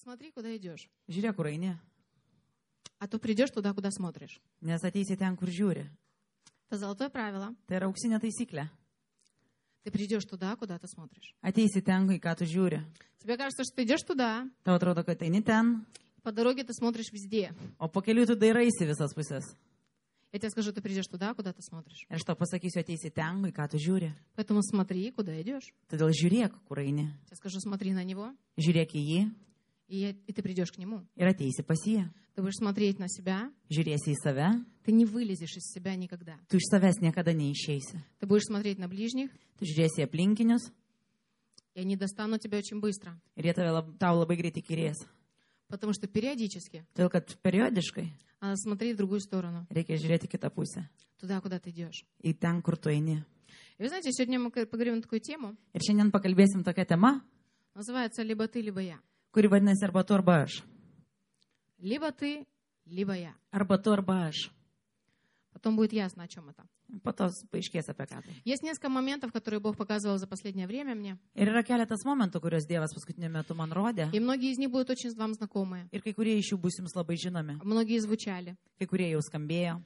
Смотри, куда идешь. Žiūrėk, kur eini, А то придешь туда, куда смотришь. nes ateisi ten, kur žiūri. Это золотое правило. Tai yra auksinė taisyklė. Ты придешь туда, куда ты смотришь. Ateisi ten, į ką tu žiūri. Тебе кажется, что ты идешь туда, Tau atrodo, kad eini ten, по doroге ты смотришь везде. o po kelių tu dairaisi visas pusės. Я тебе скажу, ты придешь туда, куда ты смотришь. Ir aš tau pasakysiu, ateisi ten, į ką tu žiūri. Поэтому смотри, куда идешь. Todėl žiūrėk, kur eini. Я скажу, смотри на него, Žiūrėk į jį и ты придешь к нему. ir ateisi pas jį. Ты будешь смотреть на себя, Žiūrėsi į save, ты не вылезешь из себя никогда. tu iš savęs niekada neišeisi. Ты будешь смотреть на ближних, Tu žiūrėsi į aplinkinius и они достанут тебя очень быстро. ir jie tau labai greitai kirės. Потому что периодически Todėl, kad periodiškai надо смотреть в другую сторону, reikia žiūrėti kitą pusę. туда, куда ты идешь. Į ten, kur tu eini. И вы знаете, сегодня мы поговорим на такую тему, Ir šiandien pakalbėsim tokią temą, называется «Либо ты, либо я». kuri vadinasi arba tu, arba aš. Либо ты, либо я. Arba tu, arba aš. Потом будет ясно, о чем это. Po to paaiškės apie ką tai. Есть несколько моментов, которые Бог показывал за последнее время мне. Ir yra keletas momentų, kuriuos Dievas paskutiniu metu man rodė. И многие из них будут очень вам знакомые. Ir kai kurie iš jų bus jums labai žinomi. Многие звучали. Kai kurie jau skambėjo.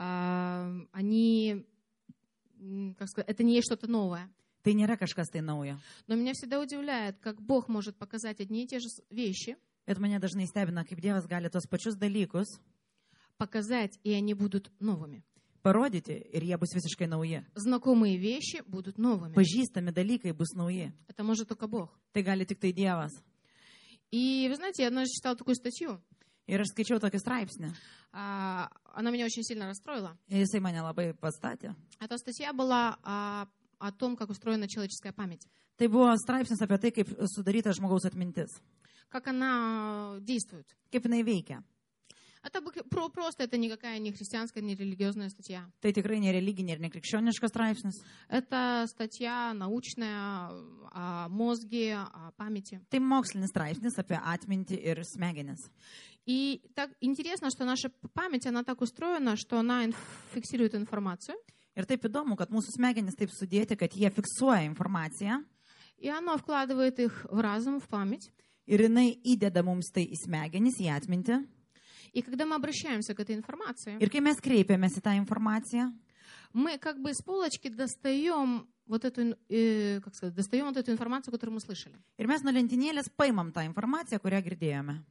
Они, как сказать, это не есть что-то новое. Tai nėra kažkas tai naujo. Но меня всегда удивляет, как Бог может показать одни и те же вещи, Bet mane dažnai stebina, kaip Dievas gali tos pačius dalykus показать, и они будут новыми. parodyti ir jie bus visiškai nauji. Знакомые вещи будут новыми. Pažįstami dalykai bus nauji. Это может только Бог. Tai gali tik tai Dievas. И вы знаете, я однажды читала такую статью. Ir aš skaičiau tokį straipsnį. Она меня очень сильно расстроила. Ir jisai mane labai pastatė. Эта статья была о том, как устроена человеческая память. Tai buvo straipsnis apie tai, kaip sudaryta žmogaus atmintis. Как она действует. Kaip jinai veikia. Это просто это никакая не христианская, не религиозная статья. Tai tikrai ne religinė ir ne krikščioniškas straipsnis. Это статья научная о мозге, о памяти. Tai mokslinis straipsnis apie atmintį ir smegenis. И так интересно, что наша память, она так устроена, что она фиксирует информацию. Ir taip įdomu, kad mūsų smegenys taip sudėti, kad jie fiksuoja informaciją. И она вкладывает их в разум, в память. Ir jinai įdeda mums tai į smegenis, į atmintį. И когда мы обращаемся к этой информации, Ir kai mes kreipiamės į tą informaciją, мы как бы с полочки достаем вот эту, как сказать, достаем вот эту информацию, которую мы слышали. ir mes nuo lentynėlės paimam tą informaciją, kurią girdėjome.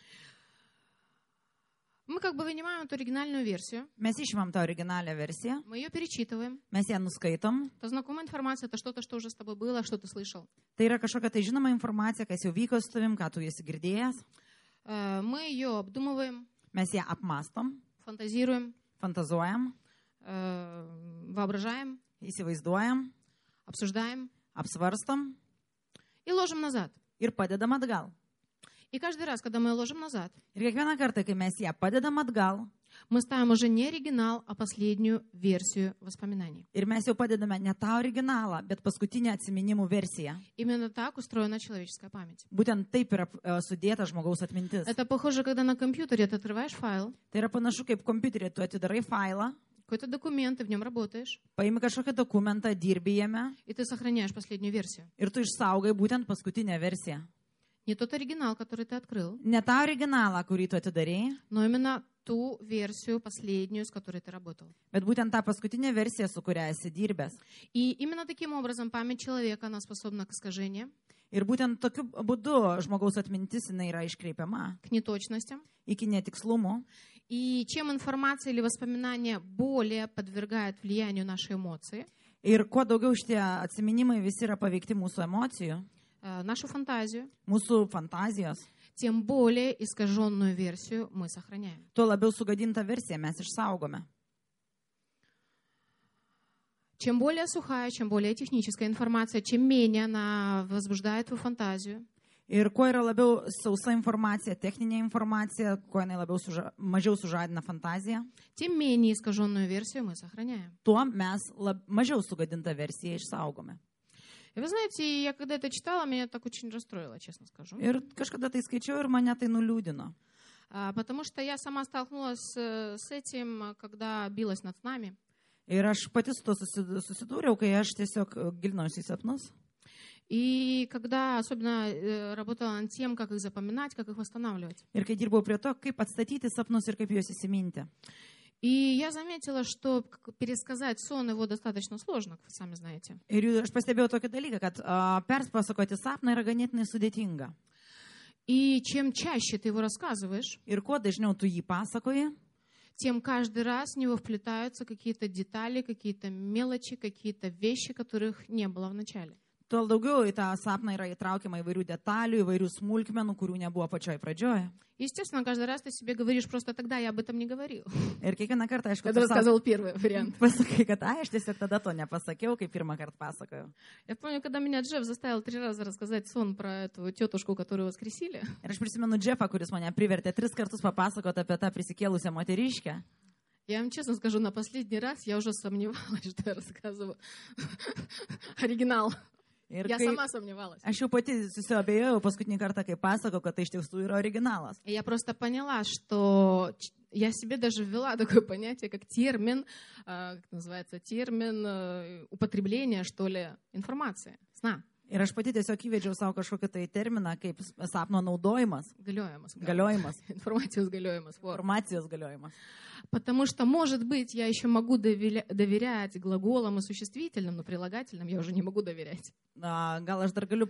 Мы как бы вынимаем эту оригинальную версию, Mes išimam tą originalią versiją, мы ее перечитываем. mes ją nuskaitom. Это знакомая информация, это что-то, что уже с тобой было, что ты слышал. Tai yra kažkokia tai žinoma informacija, kas jau vyko su tavim, ką tu esi girdėjęs. Мы ее обдумываем, Mes ją apmastom, фантазируем, fantazuojam, воображаем, įsivaizduojam, обсуждаем apsvarstom и ложим назад. ir padedam atgal. И каждый раз, когда мы ее ложим назад, Ir kiekvieną kartą, kai mes ją padedam atgal, мы ставим уже не оригинал, а последнюю версию воспоминаний. ir mes jau padedame ne tą originalą, bet paskutinę atsiminimų versiją. Именно так устроена человеческая память. Būtent taip yra sudėta žmogaus atmintis. Это похоже, когда на компьютере ты открываешь файл, Tai yra panašu kaip kompiuterį, tu atidarai failą, какой-то документ, ты в нем работаешь, paimi kažkokį dokumentą, dirbi jame и ты сохраняешь последнюю версию. ir tu išsaugai būtent paskutinę versiją. Не тот оригинал, который ты открыл, Ne tą originalą, kurį tu atidarėjai, но именно ту версию последнюю, с которой ты работал. bet būtent tą paskutinę versiją, su kuria esi dirbęs. И именно таким образом память человека, она способна к искажениям, Ir būtent tokiu būdu žmogaus atmintis jinai yra iškreipiama к неточностям. iki netikslumų. И чем информация или воспоминания более подвергают влиянию нашей эмоции, Ir kuo daugiau šitie atsiminimai visi yra paveikti mūsų emocijų, нашу фантазию, mūsų fantazijos, тем более искаженную версию мы сохраняем. tuo labiau sugadintą versiją mes išsaugome. Чем более сухая, чем более техническая информация, чем менее она возбуждает твою фантазию, Ir kuo yra labiau sausa informacija, techninė informacija, kuo jinai mažiau sužadina fantaziją, тем менее искаженную версию мы сохраняем. tuo mes mažiau sugadintą versiją išsaugome. И вы знаете, я когда это читала, меня так очень расстроило, честно скажу. Ir kažkada tai skaičiau ir mane tai nuliūdino. Потому что я сама столкнулась с этим, когда билась над снами. Ir aš pati su to susidūriau, kai aš tiesiog gilinausi į sapnus. И когда особенно работала над тем, как их запоминать, как их восстанавливать. Ir kai dirbau prie to, kaip atstatyti sapnus ir kaip juos įsiminti. И я заметила, что пересказать сон его достаточно сложно, как вы сами знаете. Ir aš pastebėjau tokį dalyką, kad perspasakoti sapną yra ganėtinai sudėtinga. И чем чаще ты его рассказываешь, Ir kuo dažniau tu jį pasakoji, тем каждый раз в него вплетаются какие-то детали, какие-то мелочи, какие-то вещи, которых не было в начале. tuo daugiau į tą sapną yra įtraukiama įvairių detalių, įvairių smulkmenų, kurių nebuvo pačioj pradžioje. Естественно, каждый раз ты себе говоришь, просто тогда я об этом не говорил. Ir kiekvieną kartą, aišku, Когда рассказывал первый вариант. pasakai, kad aš tiesiog tada to nepasakiau, kai pirmą kartą pasakojau. Я помню, когда меня Джефф заставил 3 раза рассказать сон про эту тетушку, которую воскресили. Ir aš prisimenu Jeffą, kuris mane privertė 3 kartus papasakoti apie tą prisikėlusią moteriškę. Я вам честно скажу, на последний раз я уже сомневалась, что я рассказываю оригинал. Ir Я kai, сама сомневалась. aš jau pati susiabėjau paskutinį kartą, kai pasakau, kad tai iš tiesų yra originalas. И я просто поняла, что я себе даже ввела такое понятие, как термин, как называется, термин употребления, что ли, информации, сна. Ir aš pati tiesiog įvedžiau savo kažkokį tai terminą, kaip sapno naudojimas, galiojimas, Информацию galiojimas. informacijos galiojimas. Потому что, может быть, я еще могу доверять глаголам и существительным, но прилагательным я уже не могу доверять. Gal aš dar galiu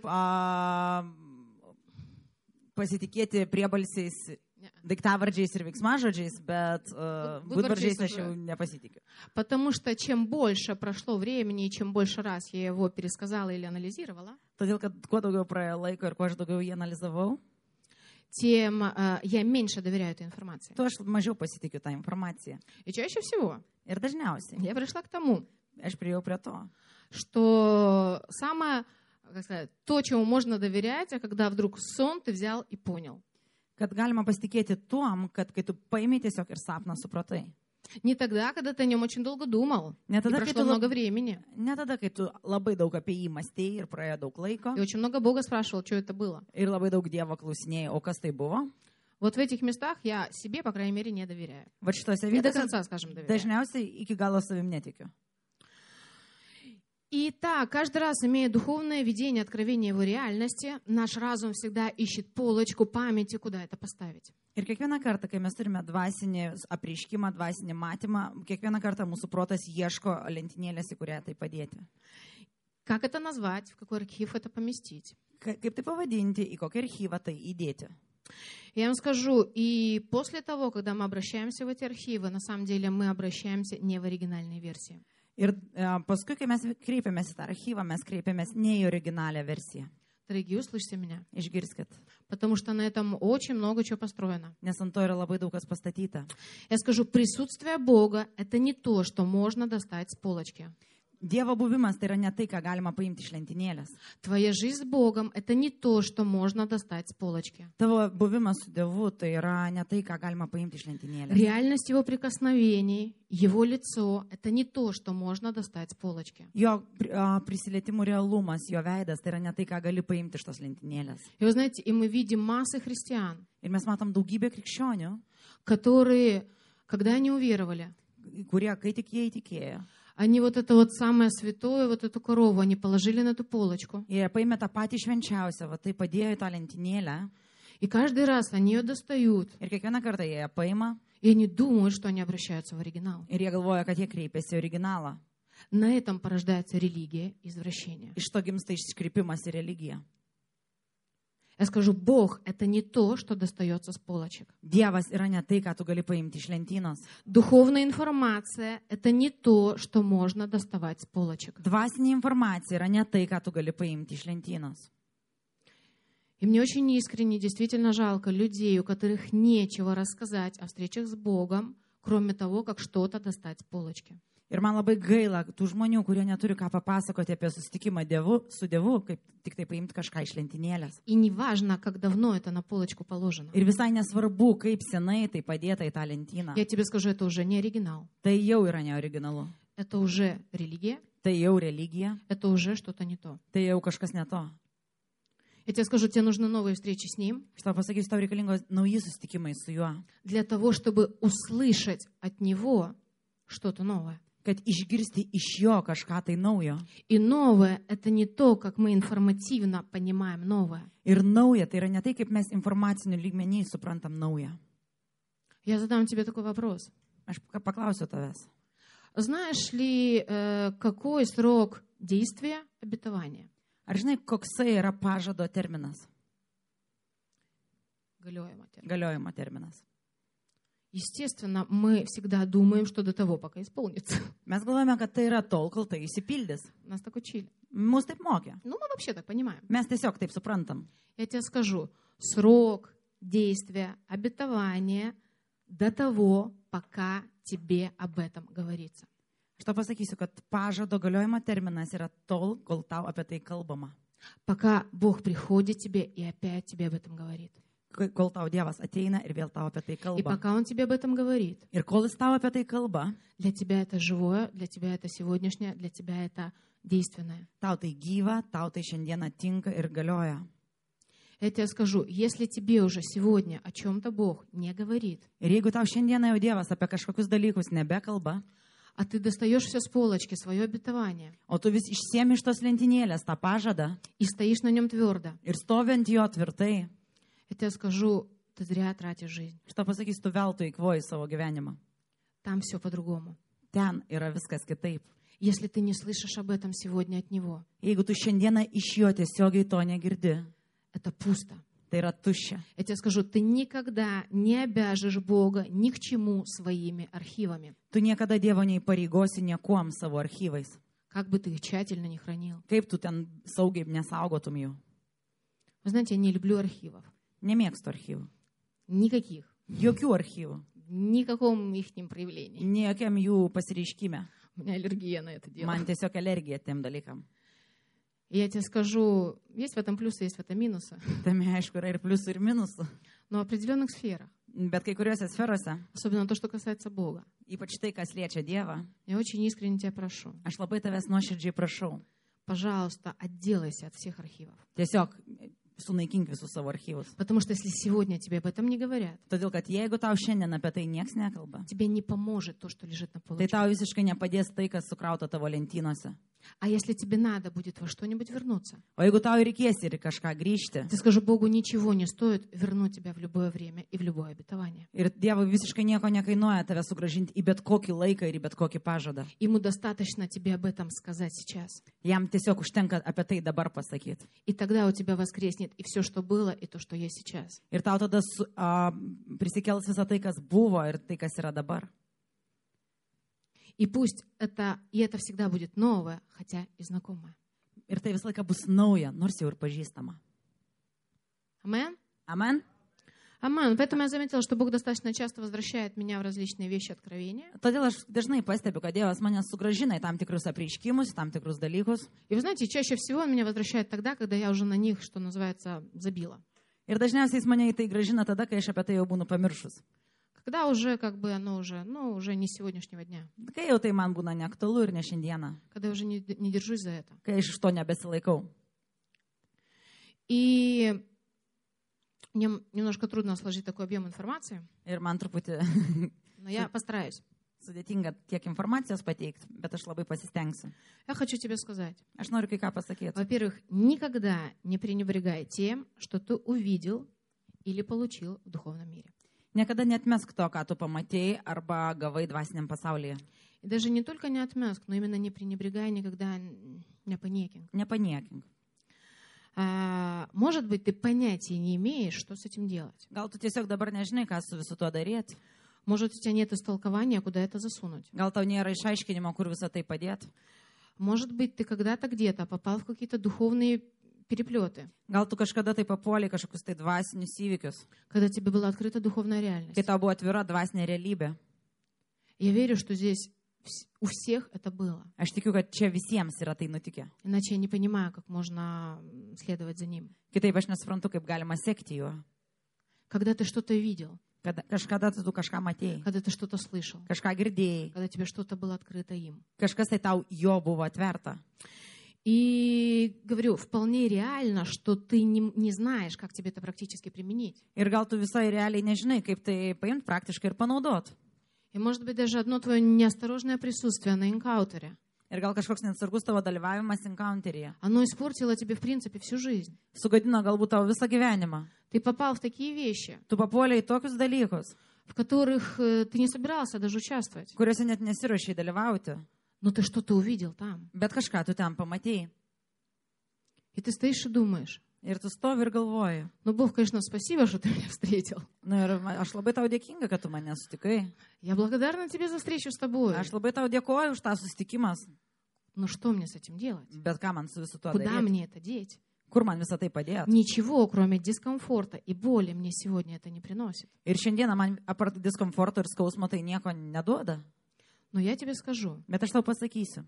pasitikėti priebalsiais, daiktavardžiais ir veiksmažodžiais, bet būdvardžiais aš jau nepasitikiu. Потому что чем больше прошло времени и чем больше раз я его пересказала или анализировала, Todėl, kad kuo daugiau praėjo laiko ir kuo aš daugiau jį analizavau, тем я меньше доверяю этой информации. tuo aš mažiau pasitikiu tą informaciją. И чаще всего Ir dažniausiai я пришла к тому, aš priėjau prie to, что самое, как сказать, то, чему можно доверять, а когда вдруг сон ты взял и понял. kad galima pasitikėti tuom, kad kai tu paimi tiesiog ir sapną supratai. Не тогда, когда ты о нем очень долго думал, Не и тогда, прошло когда ты много времени, Ne tada, kai tu labai daug apie jį mąstėjai ir praėjo daug laiko и очень много Бога спрашивал, что это было. ir labai daug Dievo klausinėjai, o kas tai buvo. Вот в этих местах я себе, по крайней мере, не доверяю. Va šitose Не до vietose конца, скажем, доверяю. dažniausiai iki galo savim netikiu. И так, каждый раз, имея духовное видение, откровение его реальности, наш разум всегда ищет полочку памяти, куда это поставить. Ir kiekvieną kartą, kai mes turime dvasinį apreiškimą, dvasinį matymą, kiekvieną kartą mūsų protas ieško lentynėlės, į kurią tai padėti. Как это назвать, в какой архив это поместить? Kaip tai pavadinti, į kokį archyvą tai įdėti. Я вам скажу, и после того, когда мы обращаемся в эти архивы, на самом деле мы обращаемся не в оригинальной версии. Ir paskui, kai mes kreipiamės į tą archyvą, mes kreipiamės ne į originalią versiją. Дорогие, услышьте меня. Išgirskit, Потому что на этом очень много чего построено. nes ant to yra labai daug kas pastatyta. Я скажу, присутствие Бога – это не то, что можно достать с полочки. Dievo buvimas tai yra ne tai, ką galima paimti iš lentynėlės. Твоя жизнь с Богом – это не то, что можно достать с полочки. Tavo buvimas su Dievu tai yra ne tai, ką galima paimti iš lentynėlės. Реальность Его прикосновений, Его лицо – это не то, что можно достать с полочки. Jo prisilietimų realumas, jo veidas tai yra ne tai, ką gali paimti iš tos lentynėlės. И вы знаете, и мы видим массы христиан, Ir mes matom daugybę krikščionių, которые, когда они уверовали, kurie, kai tik jie įtikėjo, они вот это вот самое святое, вот эту корову, они положили на эту полочку. jie paėmė tą patį švenčiausią, va tai padėjo į tą lentynėlę И каждый раз они ее достают, ir kiekvieną kartą jie ją paima и они думают, что они обращаются в оригинал. ir jie galvoja, kad jie kreipiasi į originalą. На этом порождается религия, извращение. Iš to gimsta iškreipimas į religiją. Я скажу, Бог – это не то, что достается с полочек. Dievas yra ne tai, ką tu gali paimti iš lentynos. Духовная информация – это не то, что можно доставать с полочек. Dvasinė informacija yra ne tai, ką tu gali paimti iš lentynos. И мне очень искренне, действительно жалко людей, у которых нечего рассказать о встречах с Богом, кроме того, как что-то достать с полочки. Ir man labai gaila tų žmonių, kurie neturi ką papasakoti apie susitikimą su Dievu, kaip tik tai paimti kažką iš lentynėlės. И не важно, как давно это на полочку положено. Ir visai nesvarbu, kaip senai tai padėta į tą lentyną. Я тебе скажу, это уже не оригинал. Tai jau yra neoriginalu. Это уже религия, Tai jau religija, это уже что-то не то. tai jau kažkas ne to. Я тебе скажу, тебе нужны новые встречи с Ним Aš tau pasakysiu, tau reikalingos nauji susitikimai su juo, для того, чтобы услышать от Него что-то новое. kad išgirsti iš jo kažką tai naujo. И новое — это не то, как мы информативно понимаем новое. Ir nauja, tai yra ne tai, kaip mes informacinių lygmenį suprantam naują. Я задам тебе такой вопрос. Aš paklausiu tavęs. Знаешь ли, какой срок действия обетования? Ar žinai, koksai yra pažado terminas, galiojimo terminas? Естественно, мы всегда думаем, что до того, пока исполнится. Mes galvojame, kad tai yra tol, kol tai įsipildys. Нас так учили. Mus taip mokė. Ну, мы вообще так понимаем. Mes tiesiog taip suprantam. Я тебе скажу, срок действия обетования до того, пока тебе об этом говорится. Aš tau pasakysiu, kad pažado galiojimo terminas yra tol, kol tau apie tai kalbama. Пока Бог приходит тебе и опять тебе об этом говорит. Kol tau Dievas ateina ir vėl tau apie tai И kalba. пока Он тебе об этом говорит, Ir kol jis tau apie tai kalba, для тебя это живое, для тебя это сегодняшнее, для тебя это действенное. tau tai gyva, tau tai šiandieną tinka ir galioja. Я тебе скажу, если тебе уже сегодня о чем-то Бог не говорит, Ir jeigu tau šiandieną jau Dievas apie kažkokius dalykus nebekalba, а ты достаешь все с полочки, свое обетование, o tu vis išsiemi iš tos lentynėlės tą pažadą и стоишь на нем твердо, ir stovi ant jo tvirtai, я тебе скажу, ты зря тратишь жизнь. aš tau pasakysiu, tu veltui įkvoji savo gyvenimą. Там все по-другому. Ten yra viskas kitaip. Если ты не слышишь об этом сегодня от Него, Jeigu tu šiandieną iš jo tiesiogiai to negirdi, это пусто. tai yra tuščia. Я тебе скажу, ты никогда не обяжешь Бога ни к чему своими архивами, Tu niekada Dievo neįpareigosi niekuom savo archyvais. как бы ты их тщательно не хранил. Kaip tu ten saugiai nesaugotum jų. Вы знаете, я не люблю архивов. Nemėgstu archyvų. Никаких. Jokių archyvų. Никаком их проявлении. Niekiam jų pasireiškime. У меня аллергия на это дело. Man tiesiog alergija tiem dalykam. И я тебе скажу, есть в этом плюсы, есть в этом минусы. Tame, aišku, yra ir pliusų, ir minusų. Но в определенных сферах, Bet kai kuriuose sferose, особенно то, что касается Бога, ypač tai, kas liečia Dievą, я очень искренне тебя прошу, aš labai tavęs nuoširdžiai prašau. пожалуйста, отделайся от всех архивов. Tiesiog sunaikink visus savo archyvus. Потому что если сегодня тебе об этом не говорят, Todėl, kad jeigu tau šiandien apie tai nieks nekalba, тебе не поможет то, что лежит на tai полочке. tau visiškai nepadės tai, kas sukrauta tavo lentynose. А если тебе надо будет во что-нибудь вернуться, O jeigu tau reikės ir į kažką grįžti, ты скажи, Богу ничего не стоит вернуть тебя в любое время и в любое обетование. ir Dievui visiškai nieko nekainuoja tave sugražinti į bet kokį laiką ir į bet kokį pažadą. Ему достаточно тебе об этом сказать сейчас. Jam tiesiog užtenka apie tai dabar pasakyti. И тогда у тебя воскреснет и все, что было, и то, что есть сейчас. Ir tau tada prisikels visą tai, kas buvo ir tai, kas yra dabar. И пусть это всегда будет новое, хотя и знакомое. Ir tai visą laiką bus nauja, nors jau ir pažįstama. Амен? Amen. Амен. Поэтому я заметила, что Бог достаточно часто возвращает меня в различные вещи откровения. Todėl aš dažnai pastebiu, kad Dievas mane sugražina į tam tikrus apreiškimus, tam tikrus dalykus. И вы знаете, чаще всего Он меня возвращает тогда, когда я уже на них, что называется, забила. Ir dažniausiai jis mane į tai gražina tada, kai aš apie tai jau būnu pamiršus. Когда уже оно уже не с сегодняшнего дня. Kai jau tai man būna neaktualu ir ne šiandieną. Когда я уже не держусь за это. Kai aš iš to nebesilaikau. И мне немножко трудно сложить такой объем информации, Ir man truputį но я постараюсь. sudėtinga tiek informacijos pateikti, bet aš labai pasistengsiu. Я хочу тебе сказать. Aš noriu kai ką pasakyti. Во-первых, никогда не пренебрегай тем, что ты увидел или получил в духовном мире. Niekada netmesk to, ką tu pamatėjai arba gavai dvasiniam pasaulyje. И даже не только не отмёск, но именно не пренебрегай никогда не паникинг. Nepaniekink. Может быть, ты понятия не имеешь, что с этим делать. Gal tu tiesiog dabar nežinai, ką su visu tuo daryti. Может, у тебя нет истолкования, куда это засунуть. Gal tau nėra išaiškinimo, kur visą tai padėti. Может быть, ты когда-то где-то попал в какие-то духовные переплеты, Gal tu kažkada tai papuolė kažkokius tai dvasinius įvykius, когда тебе была открыта духовная kai реальность. tau buvo atvira dvasinė realybė. Я верю, что здесь у всех это было. Aš tikiu, kad čia visiems yra tai nutikę. Иначе я не понимаю, как можно следовать за ним. Kitaip aš nesuprantu, kaip galima sekti juo. Когда ты что-то видел, Kažkada tu kažką matėjai, когда ты что-то слышал, kažką girdėjai, когда тебе что-то было открыто им. kažkas tai tau jo buvo atverta. И говорю, вполне реально, что ты не знаешь, как тебе это практически применить. Ir gal tu visai realiai nežinai, kaip tai paimti praktiškai ir panaudot. И, может быть, даже одно твое неосторожное присутствие на энкаунтере, Ir gal kažkoks neatsargus tavo dalyvavimas encounteryje оно испортило тебе, в принципе, всю жизнь. sugadino galbūt tavo visą gyvenimą. Ты попал в такие вещи, Tu papuolė į tokius dalykus, в которых ты не собирался даже участвовать. kuriuose net nesiruošiai dalyvauti, Но ты что-то увидел там. bet kažką tu ten pamatėjai. И ты стоишь и думаешь, Ir tu stovi ir galvoji. ну, Бог, конечно, спасибо, что ты меня встретил. Nu, ir aš labai tau dėkinga, kad tu mane sutikai. Я благодарна тебе за встречу с тобой. Aš labai tau dėkoju už tą susitikimą, Но что мне с этим делать? bet ką man su visu tuo Куда daryti? мне это деть? Kur man visą tai padėti? Ничего, кроме дискомфорта и боли, мне сегодня это не приносит. Ir šiandieną man apart diskomforto ir skausmo tai nieko neduoda. Но я тебе скажу, Bet aš tau pasakysiu.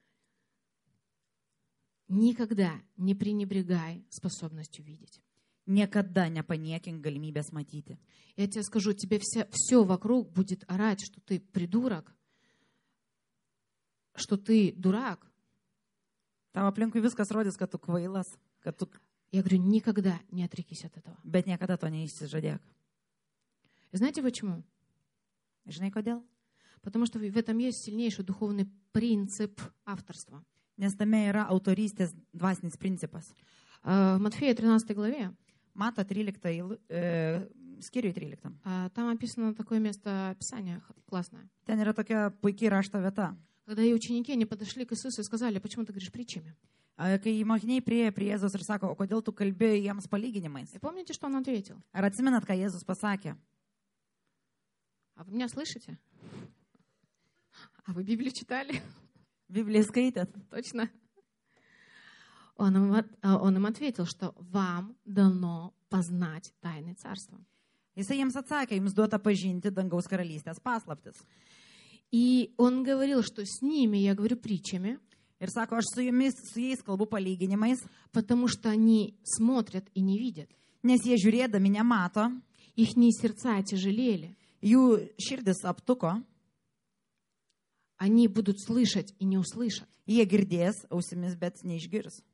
никогда не пренебрегай способностью видеть. Niekada nepaniekink galimybės matyti. Я тебе скажу, тебе все вокруг будет орать, что ты придурок, что ты дурак. Tavo aplinkui viskas rodys, kad tu kvailas, kad tu... Я говорю, никогда не отрекись от этого. Bet niekada to neišsižadėk. И знаете почему? Žinai kodėl? Потому что в этом есть сильнейший духовный принцип авторства. Nes tame yra autorystės dvasinis principas. В Матфея 13 главе Mato 13, skyriui 13. там описано такое место Писания классное. Ten yra tokia puikiai rašto vieta. Когда и ученики, они подошли к Иисусу и сказали, почему ты говоришь притчами? Kai mokiniai prieėjo prie Jėzaus ir sako, o kodėl tu kalbėjai jiems palyginimais? И помните, что он ответил? Ar atsimenat, ką Jėzus pasakė? А вы меня слышите? А вы Библию читали? Bibliją skaitėt? Точно? Он им ответил, что вам дано познать тайны царства. Jisai jiems atsakė, jums duota pažinti dangaus karalystės paslaptis. И он говорил, что с ними я говорю притчами, Ir sako, aš su jais kalbu palyginimais, потому что они смотрят и не видят. nes jie žiūrėdami nemato, Ихние сердца тяжелели. jų širdis aptuko, Они будут слышать и не услышат. jie girdės ausimis, bet neišgirs.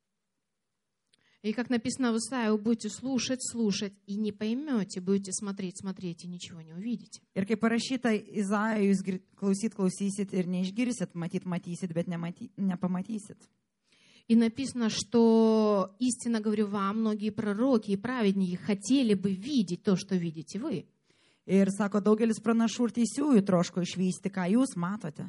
И как написано в Исаии, вы будете слушать и не поймете, будете смотреть и ничего не увидите. Ir kaip parašyta Izaijoje, jūs klausysit ir neišgirsit, matysit, bet nepamatysit. И написано, что истинно говорю вам, многие пророки и праведники хотели бы видеть то, что видите вы. Ir sako, daugelis pranašų ir teisiųjų troško išvysti, ką jūs matote,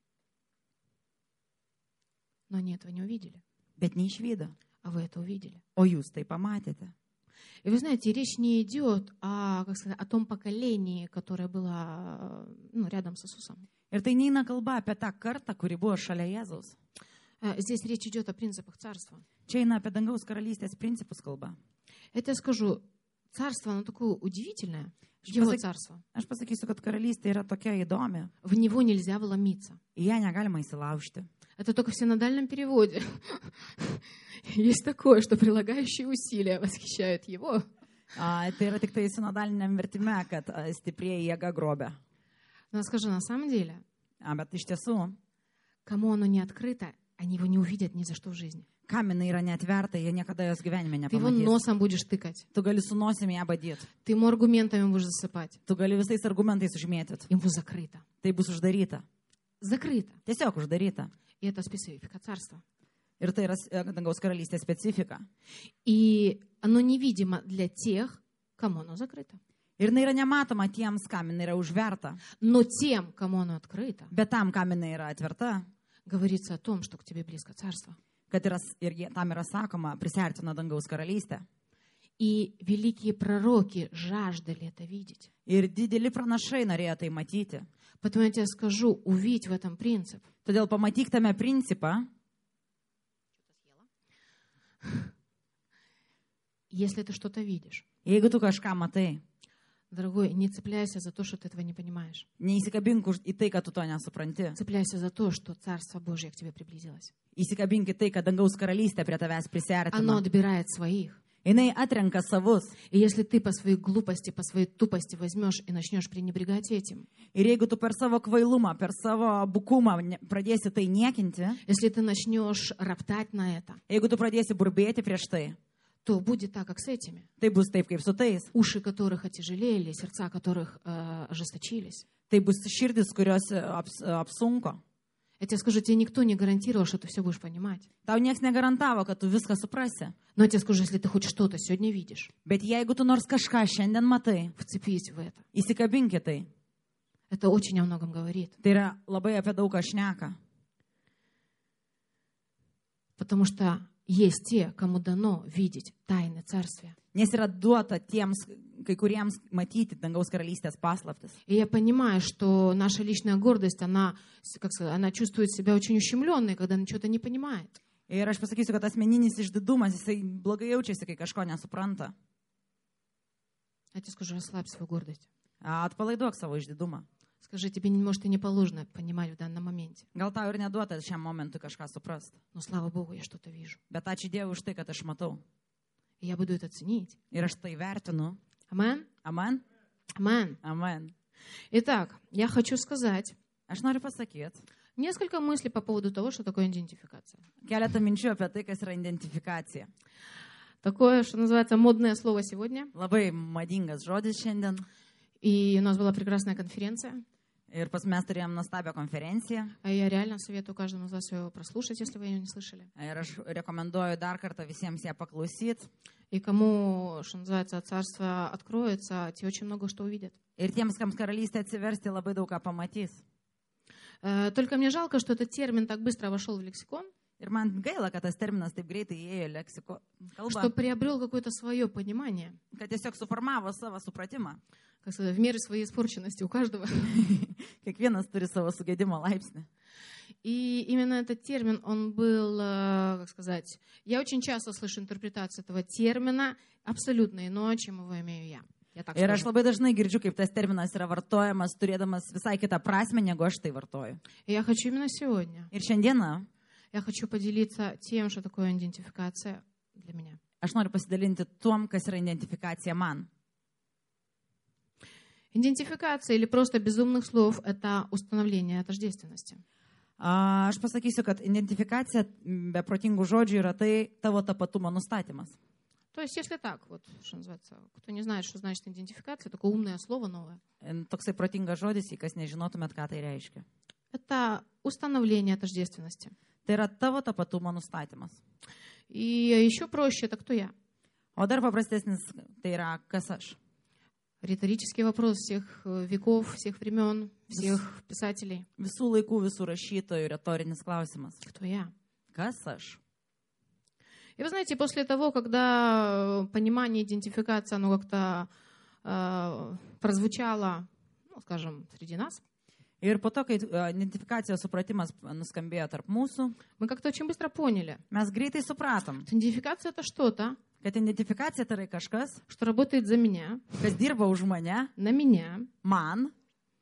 Но они этого не увидели, bet neišvydo, а вы это увидели. o jūs tai pamatėte. И вы знаете, речь не идет о том поколении, которое было рядом с Иисусом. Ir tai neina kalba apie tą kartą, kuri buvo šalia Jėzaus. Здесь речь идет о принципах царства. Čia eina apie dangaus karalystės principus kalba. Это я скажу, царство, оно такое удивительное, его царство. Aš pasakysiu, kad karalystė yra tokia įdomi. В него нельзя вломиться. Į ją negalima įsilaužti. Это только в синодальном переводе. Есть такое, что прилагающие усилия восхищают его. Tai yra tik tai sinodaliniam vertime, kad stiprieji jėga grobia. Но скажу, на самом деле, Bet iš tiesų, кому оно не открыто, они его не увидят ни за что в жизни. kam jinai yra neatverta, jie niekada jos gyvenime Ты его nepamatys. носом будешь тыкать, Tu gali su nosimi ją badyti. ты ему аргументами будешь засыпать. Tu gali visais argumentais užmėtyti. Ему закрыто. Tai bus uždaryta. Закрыто. Tiesiog uždaryta. И это специфика царства. Ir tai yra dangaus karalystės specifika. И оно невидимо для тех, кому оно закрыто. Ir jinai yra nematoma tiems, kam jinai yra užverta. Но тем, кому оно открыто, Bet tam, kam jinai yra atverta, говорится о том, что к тебе близко царство. kad yra, tam yra sakoma, prisiartino dangaus karalystę. И великие пророки жаждали это видеть. Ir dideli pranašai norėjo tai matyti. Поэтому я тебе скажу, увидь в этом принцип. Todėl pamatyk tame principą, Если ты что-то видишь, jeigu tu kažką matai, дорогой, не цепляйся за то, что ты этого не понимаешь. neįsikabink į tai, kad tu to nesupranti. Цепляйся за то, что Царство Божье к тебе приблизилось. Įsikabink į tai, kad dangaus karalystė prie tavęs Оно prisiartino. отбирает своих. Jinai atrenka savus. И если ты по своей глупости, по своей тупости возьмешь и начнешь пренебрегать этим, Ir jeigu tu per savo kvailumą, per savo bukumą pradėsi tai niekinti, если ты начнешь роптать на это, jeigu tu pradėsi burbėti prieš tai, то будет так, как с этими, tai bus taip, kaip su tais. уши которых отяжелели, сердца которых ожесточились. Tai bus širdis, kurios apsunko. Я тебе скажу, тебе никто не гарантировал, что ты все будешь понимать. Tau niekas negarantavo, kad tu viską suprasi. Но я тебе скажу, если ты хоть что-то сегодня видишь, Bet jeigu tu nors kažką šiandien matai, вцепись в это. įsikabink į tai. Это очень о многом говорит. Tai yra labai apie daug ką šneka. Потому что есть те, кому дано видеть тайны царствия. Nes yra duota tiems, kai kuriems matyti dangaus karalystės paslaptis. И я понимаю, что наша личная гордость, она, как сказать, она чувствует себя очень ущемленной, когда она что-то не понимает. Ir aš pasakysiu, kad asmeninis išdidumas, jisai blogai jaučiasi, kai kažko nesupranta. Я тебе скажу, расслабь свою гордость. Atpalaiduok savo išdidumą. Скажи, тебе, может, и не положено понимать в данном моменте. Gal tau ir neduota šiam momentui kažką suprast. Но, слава Богу, я что-то вижу. Bet ačiū Dievui už tai, kad aš matau. И я буду это ценить. Ir aš tai vertinu. Амен? Amen? Амен. Amen. Итак, я хочу сказать Aš noriu pasakyti несколько мыслей по поводу того, что такое идентификация. keletą minčių apie tai, kas yra identifikacija. Такое, что называется, модное слово сегодня. Labai madingas žodis šiandien. И у нас была прекрасная конференция. Ir pas mes turėjom nuostabią konferenciją. А я реально советую каждому из вас ее прослушать, если вы ее не слышали. Ir aš rekomenduoju dar kartą visiems ją paklausyti. И кому, что называется, царство откроется, те очень много что увидят. Ir tiems, kam karalystė atsiversti, labai daug ką pamatys. Только мне жалко, что этот термин так быстро вошел в лексикон, Ir man gaila, kad tas terminas taip greitai įėjo į leksiko kalbą, что приобрел какое-то свое понимание, kad tiesiog suformavo savo supratimą. как сказать, в меру своей испорченности у каждого. Kiekvienas turi savo sugedimo laipsnį. И именно этот термин, он был, как сказать, я очень часто слышу интерпретацию этого термина абсолютно иное, чем его имею я. Я так Ir aš скажу. labai dažnai girdžiu, kaip tas terminas yra vartojamas, turėdamas visai kitą prasme, negu aš tai vartoju. И я хочу именно сегодня, Ir šiandieną я хочу поделиться тем, что такое идентификация для меня. aš noriu pasidalinti tuom, kas yra identifikacija man. Идентификация или просто безумных слов – это установление тождественности. Aš pasakysiu, kad identifikacija be protingų žodžių yra tai tavo tapatumo nustatymas. То есть, если так, вот, что называется, кто не знает, что значит идентификация, такое умное слово новое. Toksai protingas žodis, jei kas nežinotumėt, ką tai reiškia. Это установление тождественности. Tai yra tavo tapatumo nustatymas. И еще проще – это кто я? O dar paprastesnis tai yra, kas aš. Риторический вопрос всех веков, всех времен, всех писателей. Visų laikų, visų rašytojų retorinis klausimas. Кто я? Kas aš? И вы знаете, после того, когда понимание, идентификация, оно как-то прозвучало, ну, скажем, среди нас, Ir po to, kai identifikacijos supratimas nuskambėjo tarp mūsų, мы как-то очень быстро поняли, mes greitai supratom, что идентификация – это что-то, kad identifikacija tai yra kažkas, что работает за меня, kas dirba už mane, на меня. man.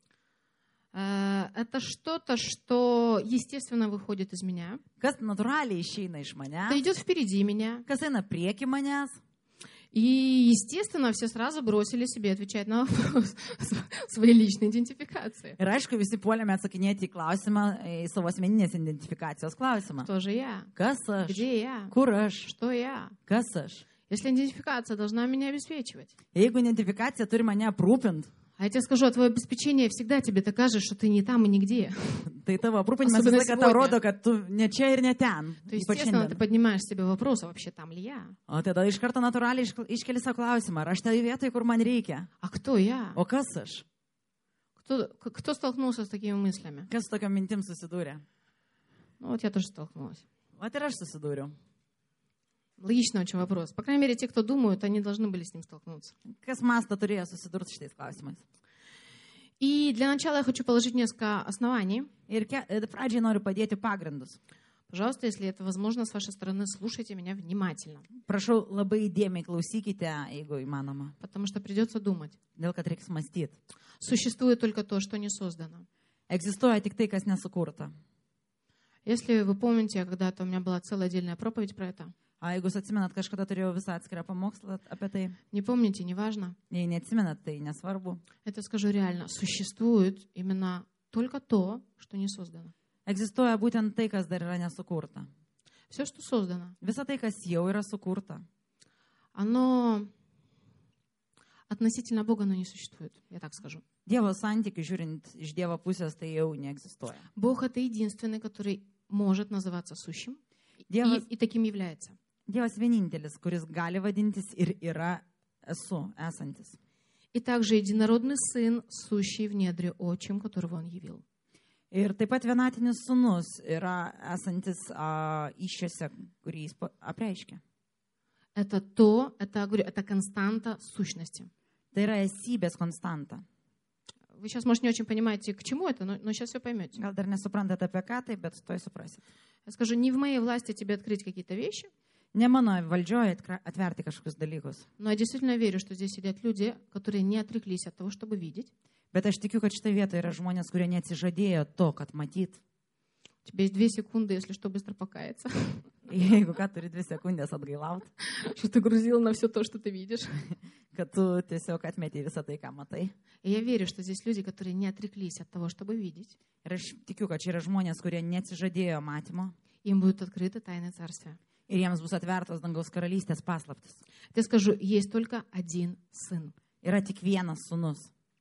Это что-то, что естественно выходит из меня, Kas natūraliai išeina iš это manęs, идет впереди меня. kas eina prieki manęs. И, естественно, все сразу бросили себе отвечать на вопрос своей личной идентификации. Ir aišku, visi puolėme atsakinėti į klausimą, į savo asmeninės identifikacijos klausimą. Кто же я? Kas aš? Где я? Kur aš? Что я? Kas aš? Если идентификация должна меня обеспечивать. Jeigu identifikacija turi mane aprūpinti, А я тебе скажу, а твое обеспечение всегда тебе докажет, что ты не там и нигде. tai tavo aprūpinimas Особенно visą laiką tau сегодня. rodo, kad tu ne čia ir ne ten. То есть, Ypač естественно, ты šiandien. поднимаешь себе вопрос, а вообще там ли я? O tada iš karto natūraliai iškeli savo klausimą, ar aš tai vietoj, kur man reikia. А кто я? O kas aš? Кто столкнулся с такими мыслями? Kas su tokiam mintim susidūrė? Ну, вот я тоже столкнулась. O ir aš susidūriau. Логичный очень вопрос. По крайней мере, те, кто думают, они должны были с ним столкнуться. Kas mąsto turėjo susidurti šitais klausimais. И для начала я хочу положить несколько оснований. Ir pradžiai noriu padėti pagrindus. Пожалуйста, если это возможно, с вашей стороны, слушайте меня внимательно. Prašau, labai įdėmiai klausykite, jeigu įmanoma. Потому что придется думать. Dėl kad reiks mąstyti. Существует только то, что не создано. Egzistuoja tik tai, kas nesukurta. Если вы помните, когда-то у меня была целая отдельная проповедь про это. O jeigu jūs atsimenat, kažkada turėjau visą atskirą pamokslą apie tai. Не помните, неважно. Jei neatsimenat, tai nesvarbu. Это скажу реально. Существует именно только то, что не создано. Egzistuoja būtent tai, kas dar yra nesukurta. Все, что создано, Visa tai, kas jau yra sukurta. оно относительно Бога оно не существует, я так скажу. Dievo santykių žiūrint iš Dievo pusės tai jau neegzistuoja. Бог — это единственный, который может называться сущим Dievas, и таким является. Dievas vienintelis, kuris gali vadintis ir yra esantis. И также единородный Сын, сущий в недре Отчим, которого Он явил. Ir taip pat vienatinis sūnus yra esantis įsčiose, kurį jis apreiškia. Это константа сущности. Tai yra esybės konstanta. Вы сейчас, может, не очень понимаете, к чему это, но сейчас все поймете. Gal dar nesuprantate apie ką tai, bet tuoj suprasit. Я скажу, не в моей власти тебе открыть какие-то вещи, Ne mano valdžioje atverti kažkokius dalykus. но я действительно верю, что здесь сидят люди, которые не отреклись от того, чтобы видеть. Bet aš tikiu, kad šitoje vietoje yra žmonės, kurie neatsižadėjo to, kad matyt. У тебя есть 2 секунды, если что, быстро покаяться. Jeigu ką, turi 2 sekundės atgailauti, Что ты грузил на все то, что ты видишь. kad tu tiesiog atmeti visą tai, ką matai. И я верю, что здесь люди, которые не отреклись от того, чтобы видеть. Ir aš tikiu, kad čia yra žmonės, kurie neatsižadėjo matymo Им будут открыты тайны Царствия. ir jiems bus atvertos dangaus karalystės paslaptis. Я скажу, есть только один Сын. Yra tik vienas sūnus.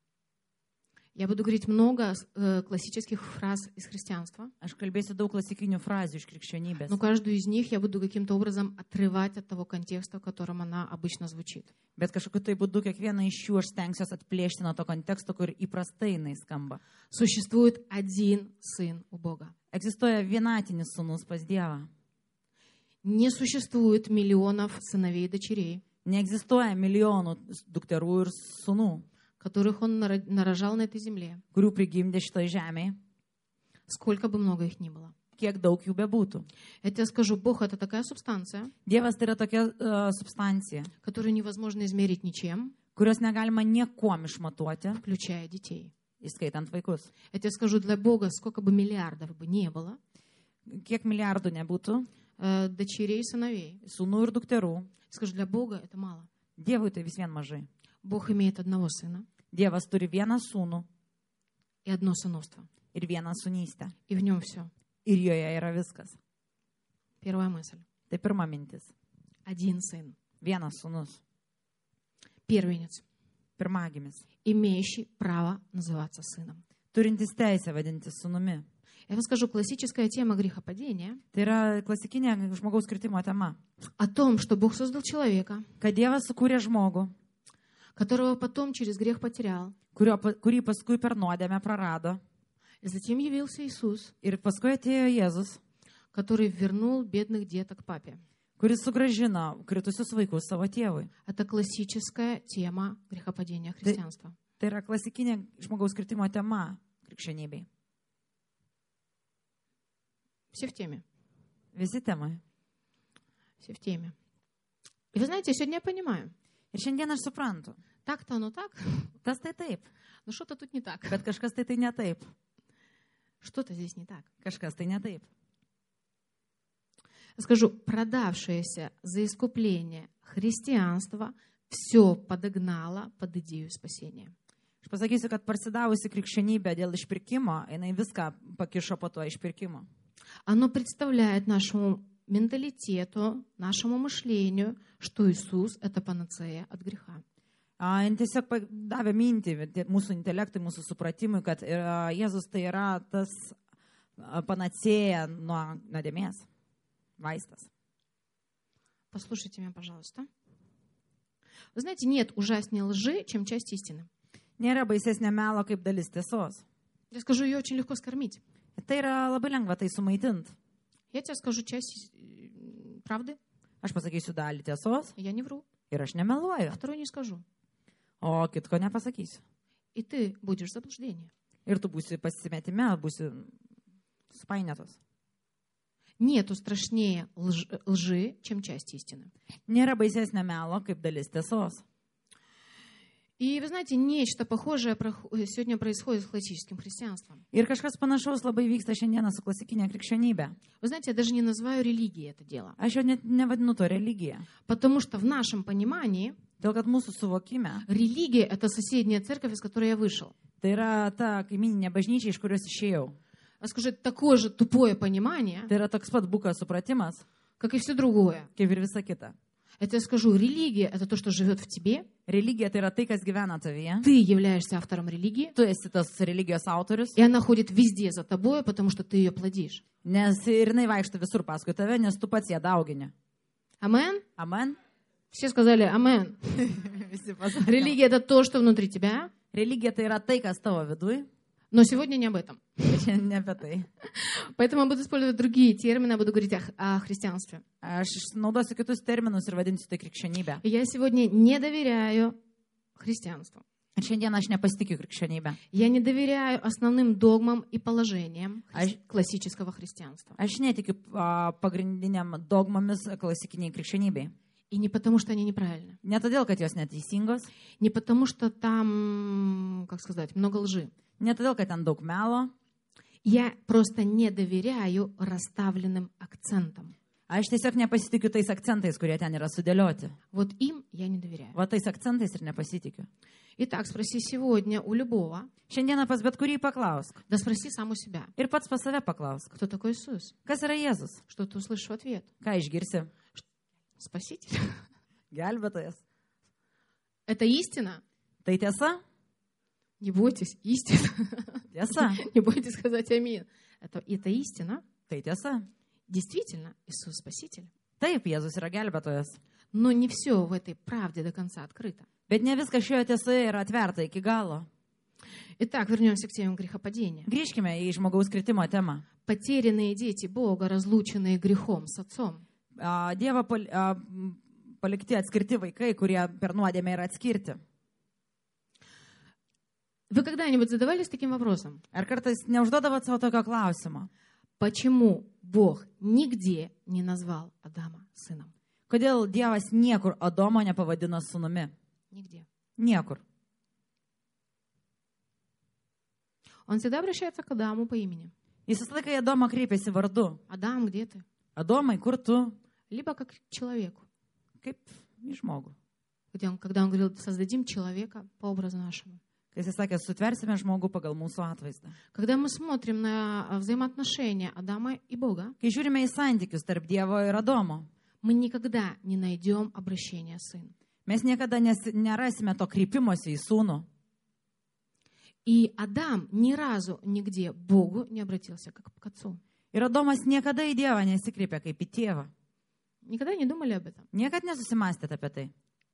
Я буду говорить много классических фраз из христианства, Aš kalbėsiu daug klasikinių frazių iš krikščionybės, но каждую из них я буду каким-то образом отрывать от того контекста, в котором она обычно звучит. bet kažkokiu tai būdu kiekvieną iš jų aš stengsiuosi atplėšti nuo to konteksto, kur įprastai jinai skamba. Существует один Сын у Бога. Egzistuoja vienatinis sūnus pas Dievą. Не существует миллионов сыновей и дочерей, Neegzistuoja milijonų dukterų ir sūnų, которых Он нарожал на этой земле, kurių prigimdė šitoje žemėje, сколько бы много их ни было. kiek daug jų bebūtų. Я тебе скажу, Бог — это такая субстанция, Dievas tai yra tokia substancija, которую невозможно измерить ничем, kurios negalima niekuom išmatuoti, включая детей. įskaitant vaikus. Я тебе скажу, для Бога, сколько бы миллиардов бы не было, Kiek milijardų nebūtų, дочерей и сыновей, sūnų ir dukterų, скажу, для Бога это мало. Dievui tai vis vien mažai. Бог имеет одного сына Dievas turi vieną sūnų и одно сыновство, ir vieną sūnystę. и в нем все. Ir joje yra viskas. Первая мысль. Tai pirma mintis. Один сын, Vienas sūnus, первенец, pirmagimis, имеющий право называться сыном. turintis teisę vadinti sūnumi. Я вам скажу, классическая тема грехопадения Tai yra klasikinė žmogaus kritimo tema. о том, что Бог создал человека, Kad Dievas sukūrė žmogų, которого потом через грех потерял, kurį paskui per nuodėmę prarado. и затем явился Иисус, Ir paskui atėjo Jėzus, который вернул бедных деток папе. kuris sugražino kritusius vaikus savo tėvui. Это классическая тема грехопадения христианства. Tai yra klasikinė žmogaus kritimo tema krikščionybei. Все в теме. Visi temai. Все в теме. И вы знаете, сегодня я понимаю, Ir šiandien aš suprantu, так-то оно так, tas tai taip, но что-то тут не так. bet kažkas tai ne taip. Что-то здесь не так. Kažkas tai ne taip. Скажу, продавшееся за искупление христианство все подогнало под идею спасения. Aš pasakysiu, kad parsidavusi krikščionybė dėl išpirkimo, jinai viską pakišo po to išpirkimo. Оно представляет нашему менталитету, нашему мышлению, что Иисус — это панацея от греха. Jis tiesiog davė mintį mūsų intelektui, mūsų supratimui, kad Jėzus tai yra tas panacėja nuo nuodėmės, vaistas. Послушайте меня, пожалуйста. Вы знаете, нет ужаснее лжи, чем часть истины. Nėra baisesnė melo kaip dalis tiesos. Я скажу, ее очень легко скормить. Tai yra labai lengva tai sumaitinti. Я тебе скажу часть правды, Aš pasakysiu dalį tiesos я не вру, ir aš nemeluoju, а вторую не скажу. o kitko nepasakysiu. И ты будешь в заблуждении. Ir tu būsi pasimetime, būsi spainėtos. Нету страшнее лжи, чем часть истины. Nėra baisesnė melo kaip dalis tiesos. И вы знаете, нечто похожее сегодня происходит с классическим христианством. Ir kažkas panašaus labai vyksta šiandieną su klasikinė krikščionybė. Вы знаете, я даже не называю религией это дело. Aš jau net nevadinu to religija. Потому что в нашем понимании Dėl kad mūsų suvokime, религия — это соседняя церковь, из которой я вышел. tai yra ta kaimininė bažnyčia, iš kurios išėjau. А скажу, это такое же тупое понимание, Tai yra toks pat bukas supratimas, как и все другое. kaip ir visa kita. Это я скажу, религия — это то, что живет в тебе. Religija tai yra tai, kas gyvena tavyje. Ты являешься автором религии. Tu esi tas religijos autorius. И она ходит везде за тобой, потому что ты ее плодишь. Nes ir jinai vaikšto visur paskui tave, nes tu pats ją daugini. Амен? Amen. Все сказали амен. Visi pasakė. Религия — это то, что внутри тебя. Religija tai yra tai, kas tavo viduj. Но сегодня не об этом. Bet šiandien ne apie tai. Поэтому я буду использовать другие термины, я буду говорить о христианстве. Aš naudosiu kitus terminus ir vadinsiu tai krikščionybė. И я сегодня не доверяю христианству. Šiandien aš nepasitikiu krikščionybę. Я не доверяю основным догмам и положениям А- классического христианства. Aš netikiu pagrindiniam dogmomis klasikiniai krikščionybei. И не потому, что они неправильны. Ne todėl, kad jos neteisingos, Не потому, что там, как сказать, много лжи. ne todėl, kad ten daug melo. Я просто не доверяю расставленным акцентам. Aš tiesiog nepasitikiu tais akcentais, kurie ten yra sudėlioti. Вот им я не доверяю. Va tais akcentais ir nepasitikiu. Итак, спроси сегодня у любого, Šiandieną pas bet kurį paklausk. да спроси сам у себя, Ir pats pas save paklausk. кто такой Иисус? Kas yra Jėzus? Что ты услышишь в ответ? Ką išgirsi? Спаситель. Gelbėtojas. Это истина? Tai tiesa? Не бойтесь, истина. Tiesa. Не бойтесь сказать аминь. Это истина. Tai tiesa. Действительно, Иисус Спаситель. Taip, Jėzus yra gelbėtojas. Но не все в этой правде до конца открыто. Bet ne viskas šioje tiesoje yra atverta iki galo. Итак, вернемся к теме грехопадения. Grįžkime į žmogaus kritimo temą. Потерянные дети Бога, разлученные грехом с Отцом. Dievo palikti atskirti vaikai, kurie per nuodėmę yra atskirti. Вы когда-нибудь задавались таким вопросом? Ar kartais neužduodavot savo tokio klausimo? Почему Бог нигде не назвал Адама сыном? Kodėl Dievas niekur Adomo nepavadino sūnumi? Нигде. Niekur. Он всегда обращается к Адаму по имени. Jis visą laiką į Adomą kreipėsi vardu. Адам, где ты? Adomai, kur tu? Либо как к человеку. Kaip į žmogų. Когда он говорил, создадим человека по образу нашему. Kai jis sakė, sutversime žmogų pagal mūsų atvaizdą. Когда мы смотрим на взаимоотношения Адама и Бога, Kai žiūrime į santykius tarp Dievo ir Adomo, мы никогда не найдем обращения «сын». mes niekada nerasime to kreipimosi į sūnų. И Адам ни разу нигде Богу не обратился как к отцу. Ir Adomas niekada į Dievą nesikreipė kaip į tėvą. Никогда не думали об этом? Niekad nesusimastėte apie tai.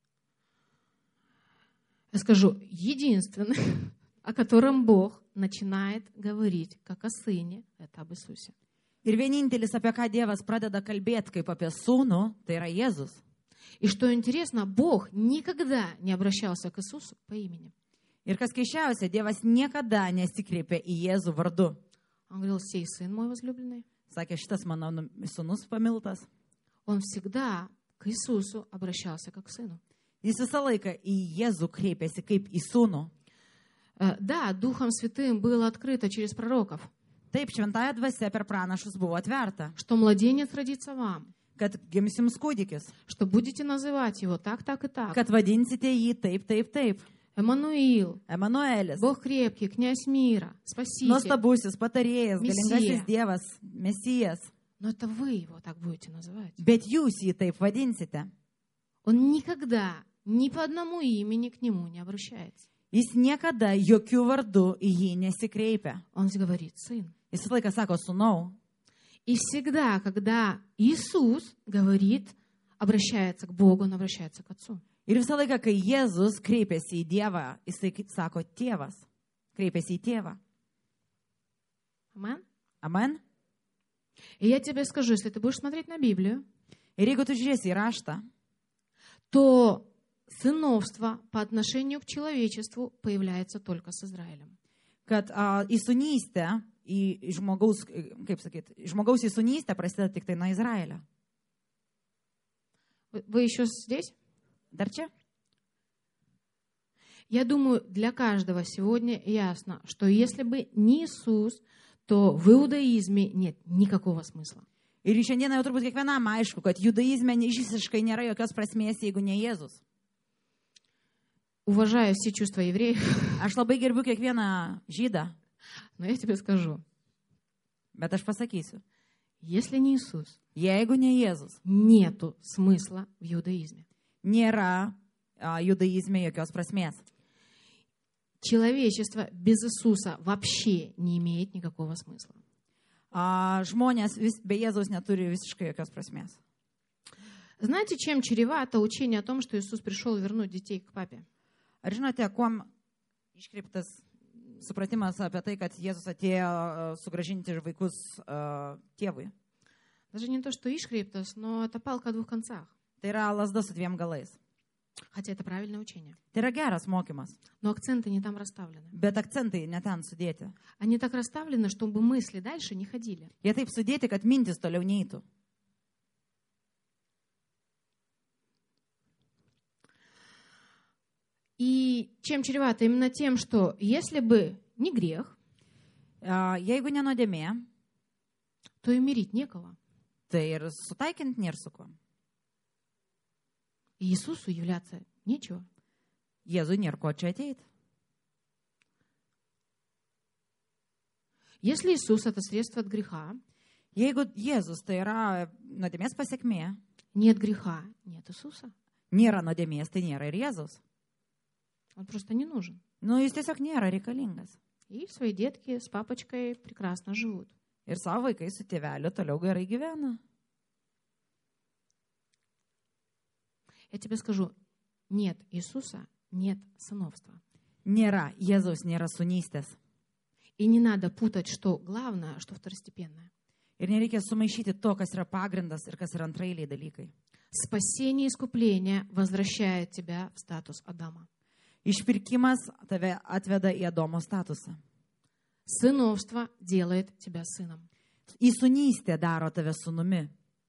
Я скажу, единственный, о котором Бог начинает говорить как о сыне, это об Иисусе. Ir vienintelis, apie ką Dievas pradeda kalbėti kaip apie sūnų, tai yra Jėzus. И что интересно, Бог никогда не обращался к Иисусу по имени. Ir kas keiščiausia, Dievas niekada nesikreipė į Jėzų vardu. Он говорил, сей сын мой возлюбленный. Sakė, šitas mano sūnus pamiltas. Он всегда к Иисусу обращался как к сыну. Jis visą laiką į Jėzų kreipėsi kaip į sūnų. Да, Духом Святым было открыто через пророков, Taip, šventąja dvasia per pranašus buvo atverta, что младенец родится вам, kad gims jums kūdikis, что будете называть его так, так и так. kad vadinsite jį taip, taip, taip. Эммануил, Emanuelis, Бог крепкий, князь мира, Спаситель. nuostabusis patarėjas, Mesija. galingasis Dievas, Mesijas. Но это вы его так будете называть. Bet jūs jį taip vadinsite. Он никогда ни по одному имени к нему не обращается. Jis niekada jokių vardų į jį nesikreipia. Он говорит сын. Jis visą laiką sako sūnau. И всегда, когда Иисус говорит, обращается к Богу, он обращается к Отцу. Ir visą laiką, kai Jėzus kreipiasi į Dievą, jisai sako tėvas. Kreipiasi į tėvą. Амен? Amen. И я тебе скажу, если ты будешь смотреть на Библию, Ir jeigu tu žiūrėsi į raštą, то сыновство по отношению к человечеству появляется только с Израилем. kad įsūnystė, į žmogaus, kaip sakyti, žmogaus įsūnystė prasideda tik tai nuo Izraelio. Вы еще здесь? Dar čia? Я думаю, для каждого сегодня ясно, что если бы не Иисус, то в иудаизме нет никакого смысла. Ir šiandieną jau turbūt kiekvienam aišku, kad judaizme visiškai nėra jokios prasmės, jeigu ne Jėzus. Уважаю все чувства евреев, Aš labai gerbiu kiekvieną žydą, но я тебе скажу, bet aš pasakysiu. Если не Иисус, Jeigu ne Jėzus, нету смысла в иудаизме. nėra judaizme jokios prasmės. Человечество без Иисуса вообще не имеет никакого смысла. Žmonės be Jėzaus neturi visiškai jokios prasmės. Знаете, чем чревато учение о том, что Иисус пришел вернуть детей к папе? Ar žinote, kuom iškreiptas supratimas apie tai, kad Jėzus atėjo sugrąžinti vaikus tėvui? Даже не то, что Ишхриптос, но это палка о двух концах. Tai yra lasda su dviem galais. Хотя это правильное учение. Tai yra geras mokymas, Но акценты не там расставлены. bet akcentai ne ten sudėti. Они так расставлены, чтобы мысли дальше не ходили. Jie taip sudėti, kad mintis toliau neitų. И чем чревато? Именно тем, что если бы не грех, Jeigu ne nuodėmė, то и мирить некого. tai ir sutaikinti nėra su kuo. И Иисусу являться нечего. Jėzui nėra ko čia ateiti. Если Иисус — это средство от греха, Jeigu Jėzus tai yra nuodėmės pasiekmė, нет греха, нет Иисуса. nėra nuodėmės, tai nėra ir Jėzus. Он просто не нужен. Jis tiesiog nėra reikalingas. И свои детки с папочкой прекрасно живут. Ir savo vaikai su tėveliu toliau gerai gyvena. Я тебе скажу, нет Иисуса, нет сыновства. Nėra Jėzaus, nėra sunystės. И не надо путать, что главное, что второстепенное. Ir nereikia sumaišyti to, kas yra pagrindas ir kas yra antrailiai dalykai. Спасение и искупление возвращает тебя в статус Адама. Išpirkimas tave atveda į Adomo statusą. Сыновство делает тебя сыном. Į sunystę daro tave sūnumi.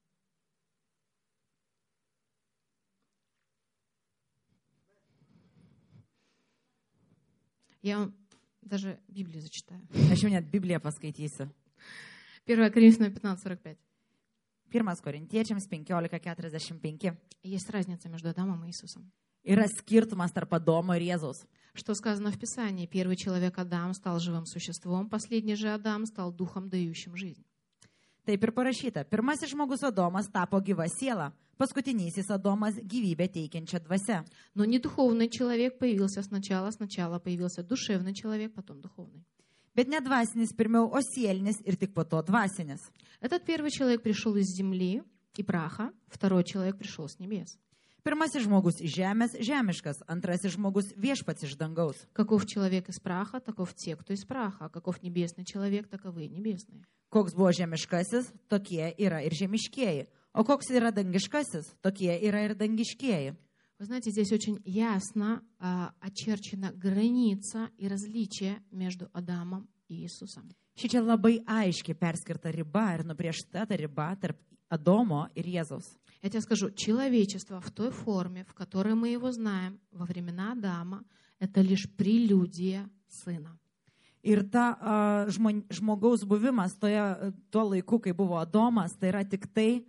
Я вам даже Библию зачитаю. Aš jau net Bibliją paskaitysiu. 1 Коринфянам 15:45. 1 Korintiečiams 15:45. Есть разница между Адамом и Иисусом. Yra skirtumas tarp Adomo ir Jėzaus. Что сказано в Писании? Первый человек Адам стал живым существом, последний же Адам стал духом, дающим жизнь. Taip ir parašyta. Pirmasis žmogus Adomas tapo gyva siela, paskutinysis Adomas gyvybę teikiančia dvasia. Но не духовный человек появился сначала появился душевный человек, потом духовный. Bet ne dvasinis pirmiau, o sielinis ir tik po to dvasinis. Этот первый человек пришел из земли и праха, второй человек пришел с небес. Pirmasis žmogus iš žemės, žemiškas, antrasis žmogus viešpats iš dangaus. Каков человек из праха, таков те, кто из праха, а каков небесный человек, таковы и небесные. Koks buvo žemiškasis, tokie yra ir žemiškieji. O koks yra dangiškasis, tokie yra ir dangiškieji. Вы знаете, здесь очень ясно очерчена граница и различие между Адамом и Иисусом. Šičia labai aiškiai perskirta riba ir nubrėžta ta riba tarp Adomo ir Jėzaus. Я тебе скажу, человечество в той форме, в которой мы его знаем во времена Адама, это лишь прелюдия Сына. Ir ta žmogaus buvimas tuo laiku, kai buvo Adomas, tai yra tik tai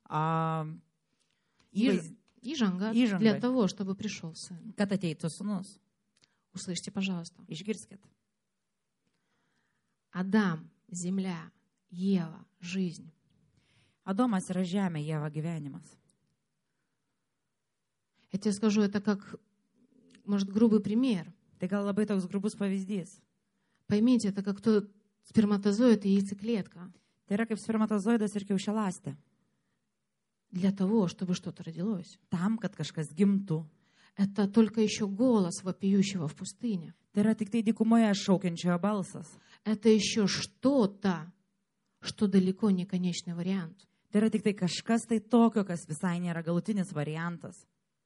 Įžanga для того, чтобы пришел Сын. Kad ateitų sūnus. Услышьте, пожалуйста. Išgirskit. Адам, земля, Ева, жизнь. Adomas yra žemė, Jėva gyvenimas. Я тебе скажу, это как, может, грубый пример. Tai gal labai toks grubus pavyzdys. Поймите, это как тот сперматозоид и яйцеклетка. Tai yra kaip spermatozoidas ir kiaušialąstė. Для того, чтобы что-то родилось. Tam, kad kažkas gimtų. Это только еще голос вопиющего в пустыне. Tai yra tik tai dykumoje šaukiančiojo balsas. Это еще что-то, что далеко не конечный вариант. Tai yra tik tai kažkas tai tokio, kas visai nėra galutinis variantas.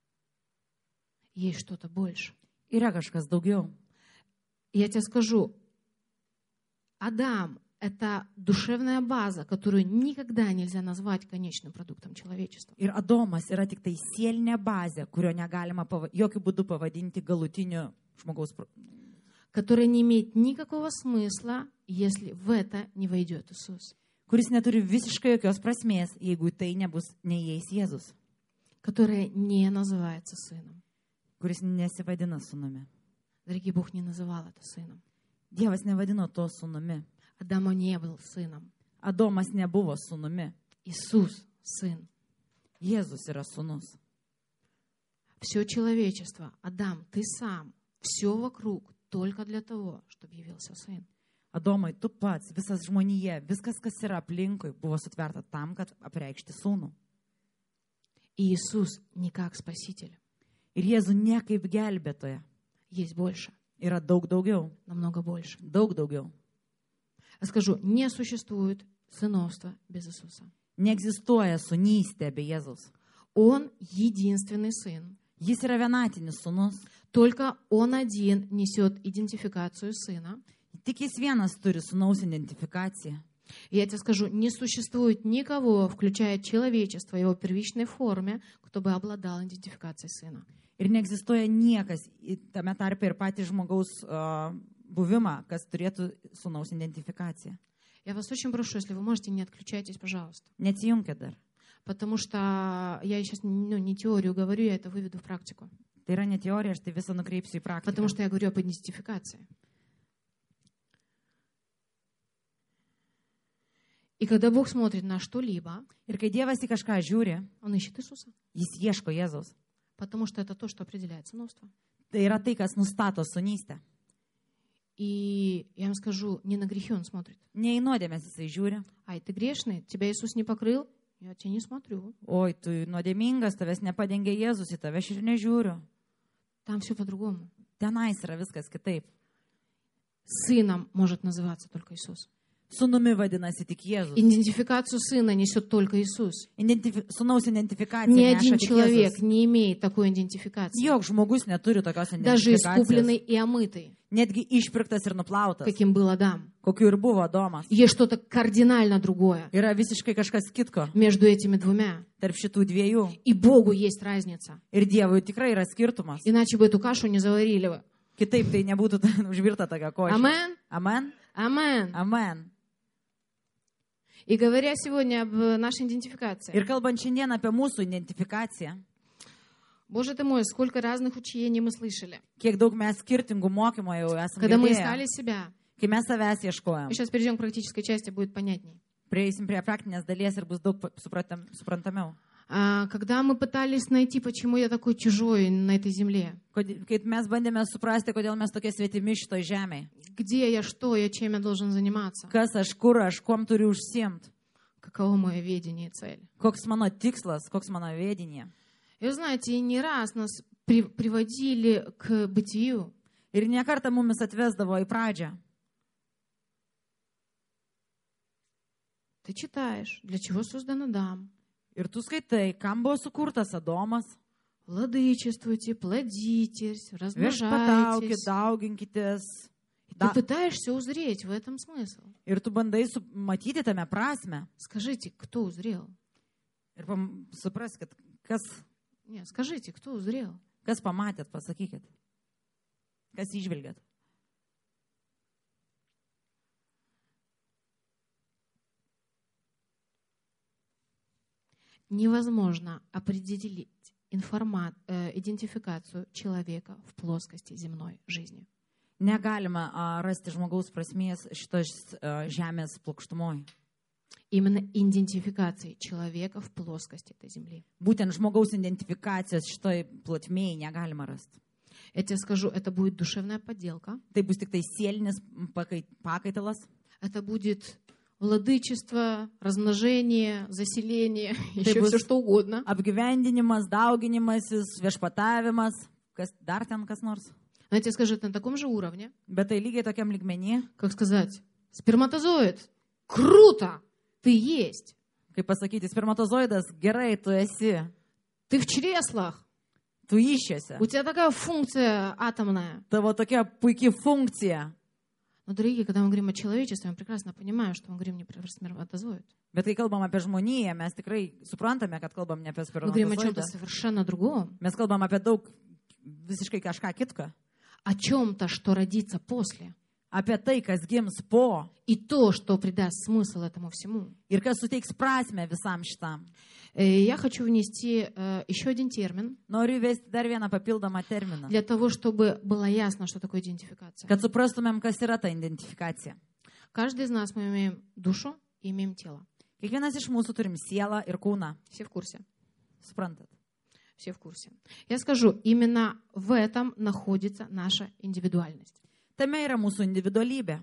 Есть что-то больше. Yra kažkas daugiau. Я тебе скажу, Адам — это душевная база, которую никогда нельзя назвать конечным продуктом человечества. Ir Adomas yra tik tai sielinė bazė, kurio negalima jokių būdų pavadinti galutiniu žmogaus. Которая не имеет никакого смысла, если в это не войдет Иисус. Kuris neturi visiškai jokios prasmės, jeigu tai neįeis Jėzus. Которая не называется сыном. Kuris nesivadina sūnumi. Дорогие, Бог не называл это сыном. Dievas nevadino to sūnumi. Адамо не был сыном. Adomas nebuvo sūnumi. Иисус — Сын. Jėzus yra sūnus. Все человечество, Адам, ты сам, все вокруг только для того, чтобы явился Сын. Adomai, tu pats, visas žmonija, viskas, kas yra aplinkui, buvo sutverta tam, kad apreikšti sūnų. И Иисус не как Спаситель. Ir Jėzų ne kaip gelbėtoja. Есть больше, Yra daug daugiau. намного больше. Daug daugiau. Я скажу, не существует сыновства без Иисуса. Neegzistuoja sūnystė be Jėzaus. Он единственный Сын. Jis yra vienatinis sūnus. Только Он один несет идентификацию Сына. Tik jis vienas turi sūnaus identifikaciją. И я тебе скажу, не существует никого, включая человечество в его первичной форме, кто бы обладал идентификацией Сына. Ir neegzistuoja niekas tame tarpe ir patys žmogaus buvimą, kas turėtų sūnaus identifikaciją. Я вас очень прошу, если вы можете, не отключайтесь, пожалуйста. Neatsijunkit dar. Потому что я сейчас не теорию говорю, я это выведу в практику. Tai yra ne teorija, aš tai visą nukreipsiu į praktiką. Потому что я говорю об идентификации. И когда Бог смотрит на что-либо, Ir kai Dievas į kažką žiūri, Он ищет Иисуса. jis ieško Jėzaus. Потому что это то, что определяет сыновство. Tai yra tai, kas nustato sūnystę. И я вам скажу, не на грехи Он смотрит. Ne į nuodėmės jisai žiūri. Ай, ты грешный, тебя Иисус не покрыл, я тебя не смотрю. Oi, tu nuodėmingas, tavęs nepadengė Jėzus, į tave aš ir nežiūriu. Там все по-другому. Tenais yra viskas kitaip. Сыном может называться только Иисус. Sūnumi vadinasi tik Jėzus. Идентификацию Сына несет только Иисус. Sūnaus identifikacija Ни neša один tik человек Jėzus. не имеет такой идентификации. Jok žmogus neturi tokios Даже искупленный identifikacijos. и омытый, Netgi išpirktas ir nuplautas. каким был Адам. Kokiu ir buvo Adomas. Есть что-то кардинально другое Yra visiškai kažkas kitko между этими двумя. tarp šitų dviejų. И Богу есть разница. Ir Dievui tikrai yra skirtumas. Иначе бы эту кашу не заварили бы. Kitaip tai nebūtų užvirta tokia košė. Амен? Amen. Амен. Amen. И говоря сегодня об нашей идентификации. Ir kalbant šiandien apie mūsų identifikaciją, Боже ты мой, сколько разных учений мы слышали. kiek daug mes skirtingų mokymų jau esame Когда мы girdėję, искали себя. kai mes savęs ieškojom. И сейчас перейдем к практической части, будет понятней. Prieisim prie praktinės dalies ir bus daug suprantamiau. Когда мы пытались найти, почему я такой чужой на этой земле. Kai mes bandėme suprasti, kodėl mes tokie svetimi šitoj žemėje. Где я, что я, чем я должен заниматься. Kas aš, kur aš, kuom turiu užsiimti. Каково мое видение и цель. Koks mano tikslas, koks mano vedinė. И вы знаете, не раз нас приводили к бытию. Ir nekartą mumis atvesdavo į pradžią. Ты читаешь, для чего создан Адам. Ir tu skaitai, kam buvo sukurtas Adomas. Владычествуйте, плодитесь, Viešpataukit, размножайтесь. dauginkitės. И ты пытаешься узреть в этом смысл. Ir tu bandai matyti tame prasme. Скажите, кто узрел? Ir supras, kad Нет, скажите, кто узрел? kas pamatėt, pasakykit. Kas išvelgėt. Невозможно определить идентификацию человека в плоскости земной жизни. Negalima rasti žmogaus prasmės šitos žemės plokštumoj. Именно идентификации человека в плоскости этой земли. Būtent žmogaus identifikacijos šitoj plotmėje negalima rasti. Я тебе скажу, это будет душевная подделка. Tai bus tik tai sielinis pakaitalas. Это будет владычество, размножение, заселение, еще bus все что угодно. Apgyvendinimas, dauginimasis, viešpatavimas, dar ten kas nors. Но я тебе скажу, это на таком же уровне, Bet tai lygiai tokiam lygmenį, как сказать, сперматозоид, круто, ты есть. kaip pasakyti, spermatozoidas, gerai, tu esi, Ты в чреслах, tu iššiose. у тебя такая функция атомная. Tavo tokia puikia funkcija. Но, дорогие, когда мы говорим о человечестве, мы прекрасно понимаем, что мы говорим не про сперматозоид. Bet kai kalbam apie žmoniją, mes tikrai suprantame, kad kalbam ne apie Мы говорим о чем-то spermatozoidą. совершенно другом. Mes kalbam apie daug visiškai kažką kitko. О чем-то, что родится после. Apie tai, kas gims po И то, что придаст смысл этому всему. ir kas suteiks prasme visam šitam. Я хочу внести еще один термин, Noriu įvesti dar vieną papildomą terminą, для того, чтобы было ясно, что такое идентификация. kad suprastumėm, kas yra ta identifikacija. Каждый из нас мы имеем душу, и имеем тело. Kiekvienas iš mūsų turim sielą ir kūną. Все в курсе? Suprantat? Все в курсе. Я скажу, именно в этом находится наша индивидуальность. Tame yra mūsų individualybė.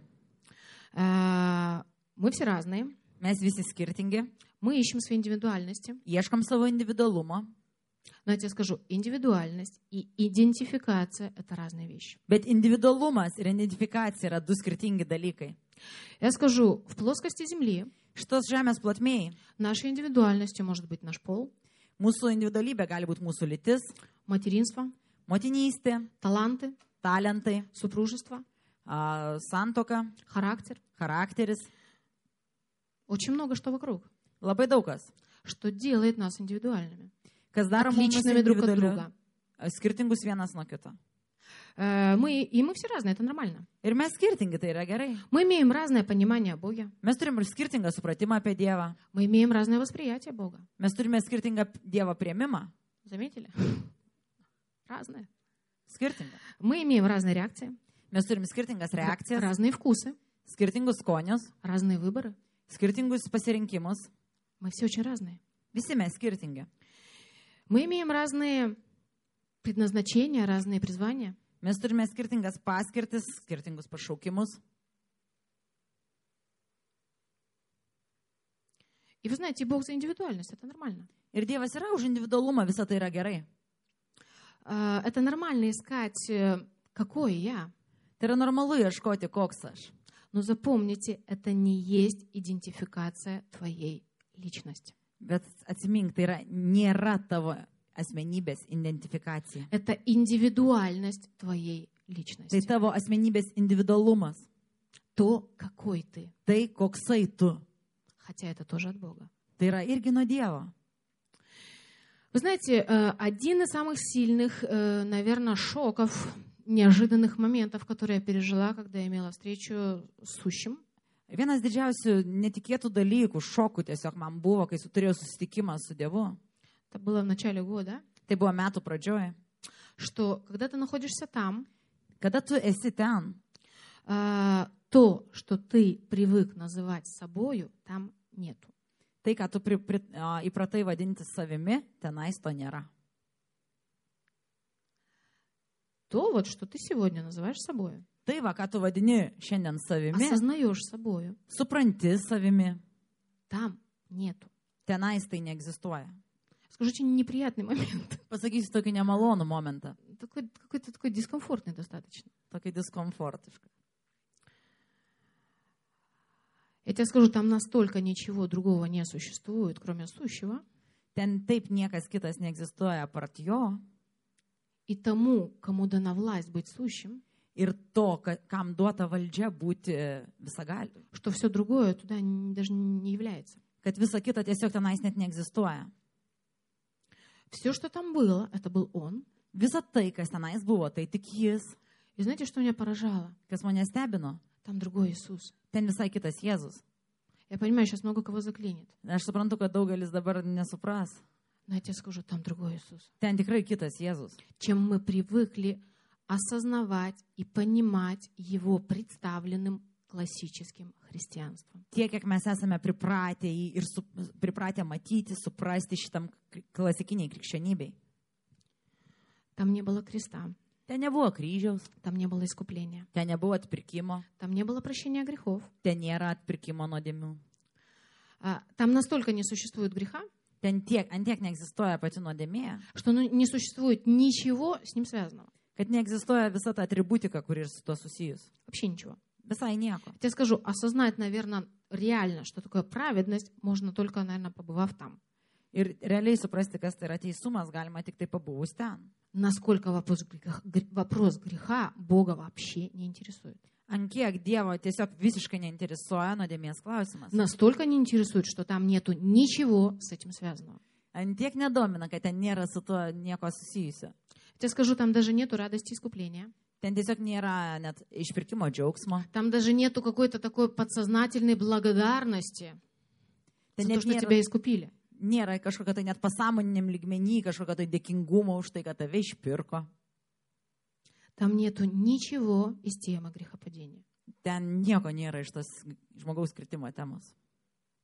Мы все разные. Mes visi skirtingi, Мы ищем свои индивидуальности. ieškam savo individualumo, Но я тебе скажу, индивидуальность и идентификация – это разные вещи. bet individualumas ir identifikacija yra du skirtingi dalykai. Я скажу, в плоскости Земли Šitos žemės plotmėj нашей индивидуальностью может быть наш пол, mūsų individualybė gali būti mūsų lytis, материнство, motinystė, таланты, talentai, супружество, santuoka, характер. charakteris, Очень много что вокруг, labai daug kas. что делает нас индивидуальными, Kas daro mums отличными друг от individualiu, друга. skirtingus vienas nuo kito. Мы все разные, это нормально. Ir mes skirtingi, tai yra gerai. Мы имеем разное понимание о Боге. Mes turim ir skirtingą supratimą apie Dievą. Мы имеем разное восприятие Бога. Mes turime skirtingą Dievo priėmimą. Заметили? Разное. Skirtingą. Мы имеем разные реакции, Mes turim skirtingas reakcijas, разные вкусы, skirtingus skonius, разные выборы. skirtingus pasirinkimus. Мы все очень разные. Visi mes skirtingi. Мы имеем разные предназначения, разные призвания. Mes turime skirtingas paskirtis, skirtingus pašaukimus. И вы знаете, Бог за индивидуальность, это нормально. Ir Dievas yra už individualumą, visa tai yra gerai. Это нормально искать, какой я. Tai yra normalu ieškoti, koks aš. Но запомните, это не есть идентификация твоей личности. Bet atsimink, tai nėra tavo asmenybės identifikacija. Это индивидуальность твоей Tai личности. tavo asmenybės individualumas. То, какой ты. Tai koksai tu. Хотя это тоже от Бога. Tai yra irgi nuo Dievo. Вы знаете, один из самых сильных, наверное, шоков, неожиданных моментов, которые я пережила, когда я имела встречу с сущим, Vienas didžiausių netikėtų dalykų, šokų tiesiog man buvo, kai turėjau susitikimą su Dievu. это было в начале года, Tai buvo metų pradžioje. что когда ты находишься там, Kada tu esi ten, то, что ты привык называть собою, там нету. tai, ką tu įpratai vadinti savimi, tenais to nėra. То, вот, что ты сегодня называешь собою, Tai, va, ką tu vadini šiandien savimi, осознаешь собою, supranti savimi, там нету. tenais tai neegzistuoja. Скажите, неприятный момент. Pasakysiu tokį nemalonų momentą, Какой-то такой дискомфортный достаточно. tokį diskomfortišką. Я тебе скажу, там настолько ничего другого не существует, кроме сущего. Ten taip niekas kitas neegzistuoja apart jo И тому, кому дана власть быть сущим, ir to, kam duota valdžia būti visagaliu. что все другое туда даже не является. Kad visa kita tiesiog tenais net neegzistuoja. Все, что там было, это был Он. Visa tai, kas tenais buvo, tai tik jis. И знаете, что меня поражало? Kas mane stebino, Там другой Иисус. ten visai kitas Jėzus. Я понимаю, сейчас много кого заклинит. Aš suprantu, kad daugelis dabar nesupras. Но я тебе скажу, там другой Иисус. Ten tikrai kitas Jėzus. Чем мы привыкли осознавать и понимать Его представленным классическим христианством. Tiek, kiek mes esame pripratę ir pripratę matyti, suprasti šitam klasikiniai krikščionybei. Там не было креста, Ten nebuvo kryžiaus, там не было искупления, ten nebuvo atpirkimo, там не было прощения грехов. ten nėra atpirkimo nuodėmių. Там настолько не существует греха, Ten tiek neegzistuoja pati nuodėmė, что не существует ничего с ним связанного. kad neegzistuoja visa ta atributika, kuri ir su tuo susijus. Вообще ничего. Visai nieko. Я тебе скажу, осознать, наверное, реально, что такое праведность, можно только, наверное, побывав там. Ir realiai suprasti, kas tai yra teisumas, galima tik tai pabuvus ten. Насколько вопрос греха Бога вообще не интересует. Ant kiek Dievo tiesiog visiškai neinteresuoja nuodėmės klausimas. Настолько не интересует, что там нету ничего с этим связанного. Ant tiek nedomina, kad ten nėra su tuo nieko susijusio. Я тебе скажу, там даже нету радости искупления. Ten tiesiog nėra net išpirkimo džiaugsmo. Там даже нету какой-то такой подсознательной благодарности Ten за то, net что тебя искупили. nėra kažkokio tai net pasąmoniniam lygmenį, kažkokio tai dėkingumo už tai, kad tave išpirko. Там нету ничего из темы грехопадения. Ten nieko nėra iš tos žmogaus kritimo temos.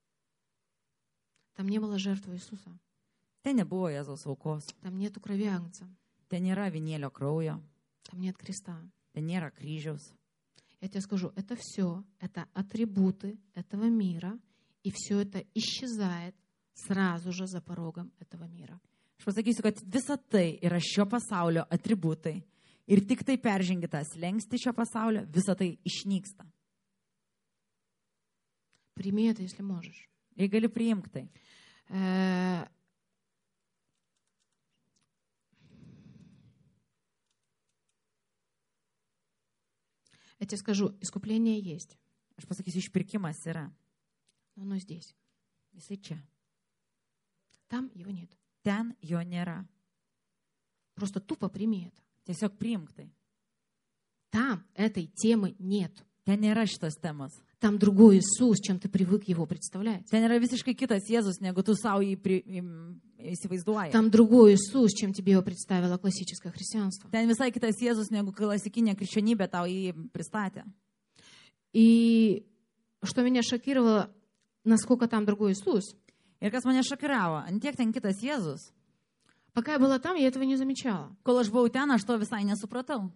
Там не было жертвы Иисуса. Ten nebuvo Jėzaus aukos. Там нету крови Агнца. Ten nėra vinėlio kraujo. Там нет креста. Ten nėra kryžiaus. Я тебе скажу, это все, это атрибуты этого мира, и все это исчезает сразу же за порогом этого мира. Aš pasakysiu, kad visa tai yra šio pasaulio atributai. Ir tik tai peržengi tą slenkstį šio pasaulio, visa tai išnyksta. Прими это, если можешь. Ir gali priimti tai. Я тебе скажу, искупление есть, Aš pasakysiu, išpirkimas yra. но оно здесь. Jisai čia. Там его нет. Ten jo nėra. Просто тупо прими это. Tiesiog priimk tai. Там этой темы нет. Ten nėra šitos temos. Там другой Иисус, чем ты привык его представлять. Ten yra visiškai kitas Jėzus, negu tu savo jį įsivaizduoji. Там другой Иисус, чем тебе его представило классическое христианство. Ten visai kitas Jėzus, negu klasikinė krikščionybė tau jį pristatė. И что меня шокировало, насколько там другой Иисус. Ir kas mane šokiravo, ant tiek ten kitas Jėzus. Пока я была там, я этого не замечала. Kol aš buvau ten, aš to visai nesupratau.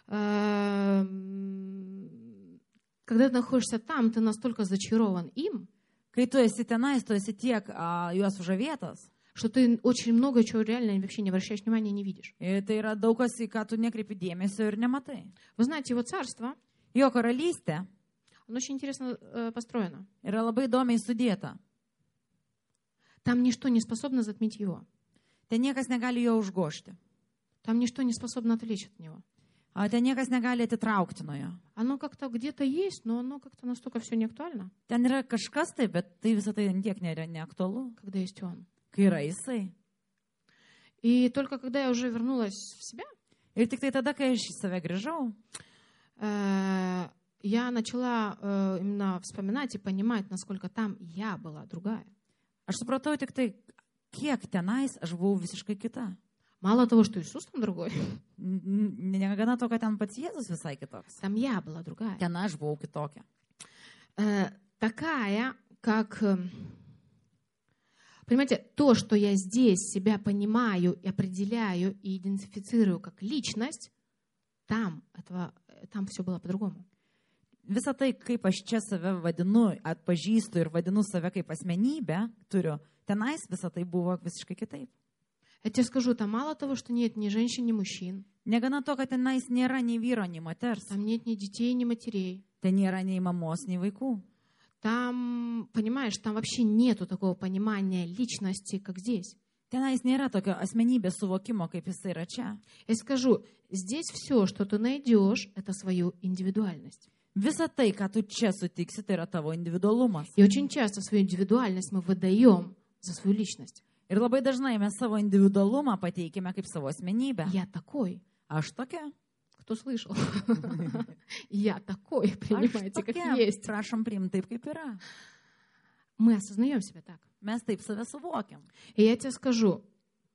Когда ты находишься там, ты настолько зачарован им, Kai tu esi tenais, tu esi tiek juos sužavėtas. что ты очень много чего реально вообще не обращаешь внимания и не видишь. Ir tai yra daug kas, į ką tu nekreipi dėmesio ir nematai. Вы знаете, его царство, Jo karalystė оно очень интересно построено. yra labai įdomiai sudėta. Там ничто не способно затмить его. Ten niekas negali jo užgošti. Там ничто не способно отвлечь от него. Ten niekas negali atitraukti nuo jo. Оно как-то где-то есть, но оно как-то настолько все не актуально, Ten yra kažkas tai, bet tai visą tai ant tiek nėra neaktualu, когда есть он. kai yra jisai. И только когда я уже вернулась в себя, Ir tik tai tada, kai aš į save grįžau, я начала именно вспоминать и понимать, насколько там я была другая. aš supratau tik tai, kiek tenais aš buvau visiškai kita. Мало того, что Иисус там другой, Negana to, kad ten pats Jėzus visai kitoks. там я была другая. Ten aš buvau kitokia. Такая, как... Понимаете, то, что я здесь себя понимаю и определяю и идентифицирую как личность, там все было по-другому. Visą tai, kaip aš čia save vadinu, atpažįstu ir vadinu save kaip asmenybę, turiu, tenais visą tai buvo visiškai kitaip. Я тебе скажу, там мало того, что нет ни женщин, ни мужчин, Negana to, kad tenais nėra nei vyro, nei moters. там нет ни детей, ни матерей. Ten nėra nei mamos, nei vaikų. Там, понимаешь, там вообще нету такого понимания личности, как здесь. Tenais nėra tokio asmenybės suvokimo, kaip jisai yra čia. Я скажу, здесь все, что ты найдешь, это свою индивидуальность. Visa tai, ką tu čia sutiksi, tai yra tavo individualumas. И очень часто свою индивидуальность мы выдаем за свою личность. Ir labai dažnai mes savo individualumą pateikime kaip savo asmenybę. Я такой. Aš tokia. Кто слышал? Я такой, Aš принимайте, как tokia. есть. Prašom priimti taip, kaip yra. Мы осознаем себя так. Mes taip save suvokiam. И я тебе скажу,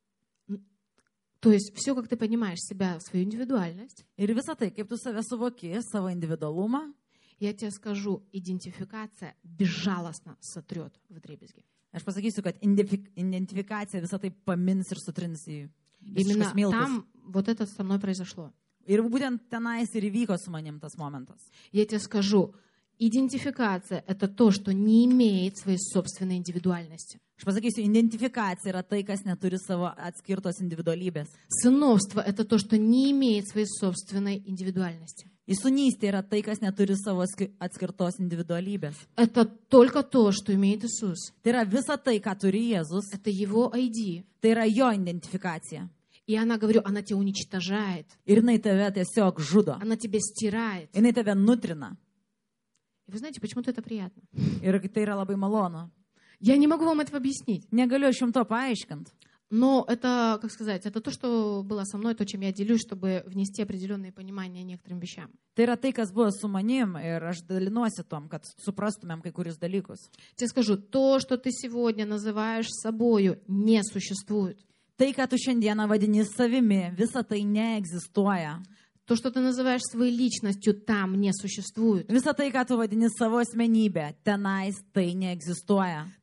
то есть все, как ты понимаешь себя, свою индивидуальность, Ir visą tai, kaip tu save suvoki, savo individualumą, я тебе скажу, идентификация безжалостно сотрет вдребезги. aš pasakysiu, kad identifikacija visą tai pamins ir sutrins į Именно visiškus miltus. там вот это со мной произошло. Ir būtent tenais ir įvyko su manim tas momentas. Я тебе скажу, идентификация – это то, что не имеет своей собственной индивидуальности. Aš pasakysiu, identifikacija yra tai, kas neturi savo atskirtos individualybės. Сыновство – это то, что не имеет своей собственной индивидуальности. Įsūnystė yra tai, kas neturi savo atskirtos individualybės. Это только то, что имеет Иисус. Tai yra visa tai, ką turi Jėzus, Это Его ID. tai yra jo identifikacija. И она, говорю, она тебя уничтожает. Ir jinai tave tiesiog žudo. Она тебя стирает. Jinai tave nutrina. И вы знаете, почему-то это приятно. Ir tai yra labai malonu. Я не могу вам этого объяснить. Negaliu aš jums to paaiškinti. Но это, как сказать, это то, что было со мной, то, чем я делюсь, чтобы внести определенные понимания некоторым вещам. Tai yra tai, kas buvo su manim ir aš dalinuosi tom, kad suprastumėm kai kurius dalykus. Тебе скажу, то, что ты сегодня называешь собою, не существует. Tai, ką tu šiandieną vadini savimi, visa tai neegzistuoja. То, что ты называешь своей личностью, там не существует. Visa tai, ką tu vadini savo asmenybę, tenais tai neegzistuoja.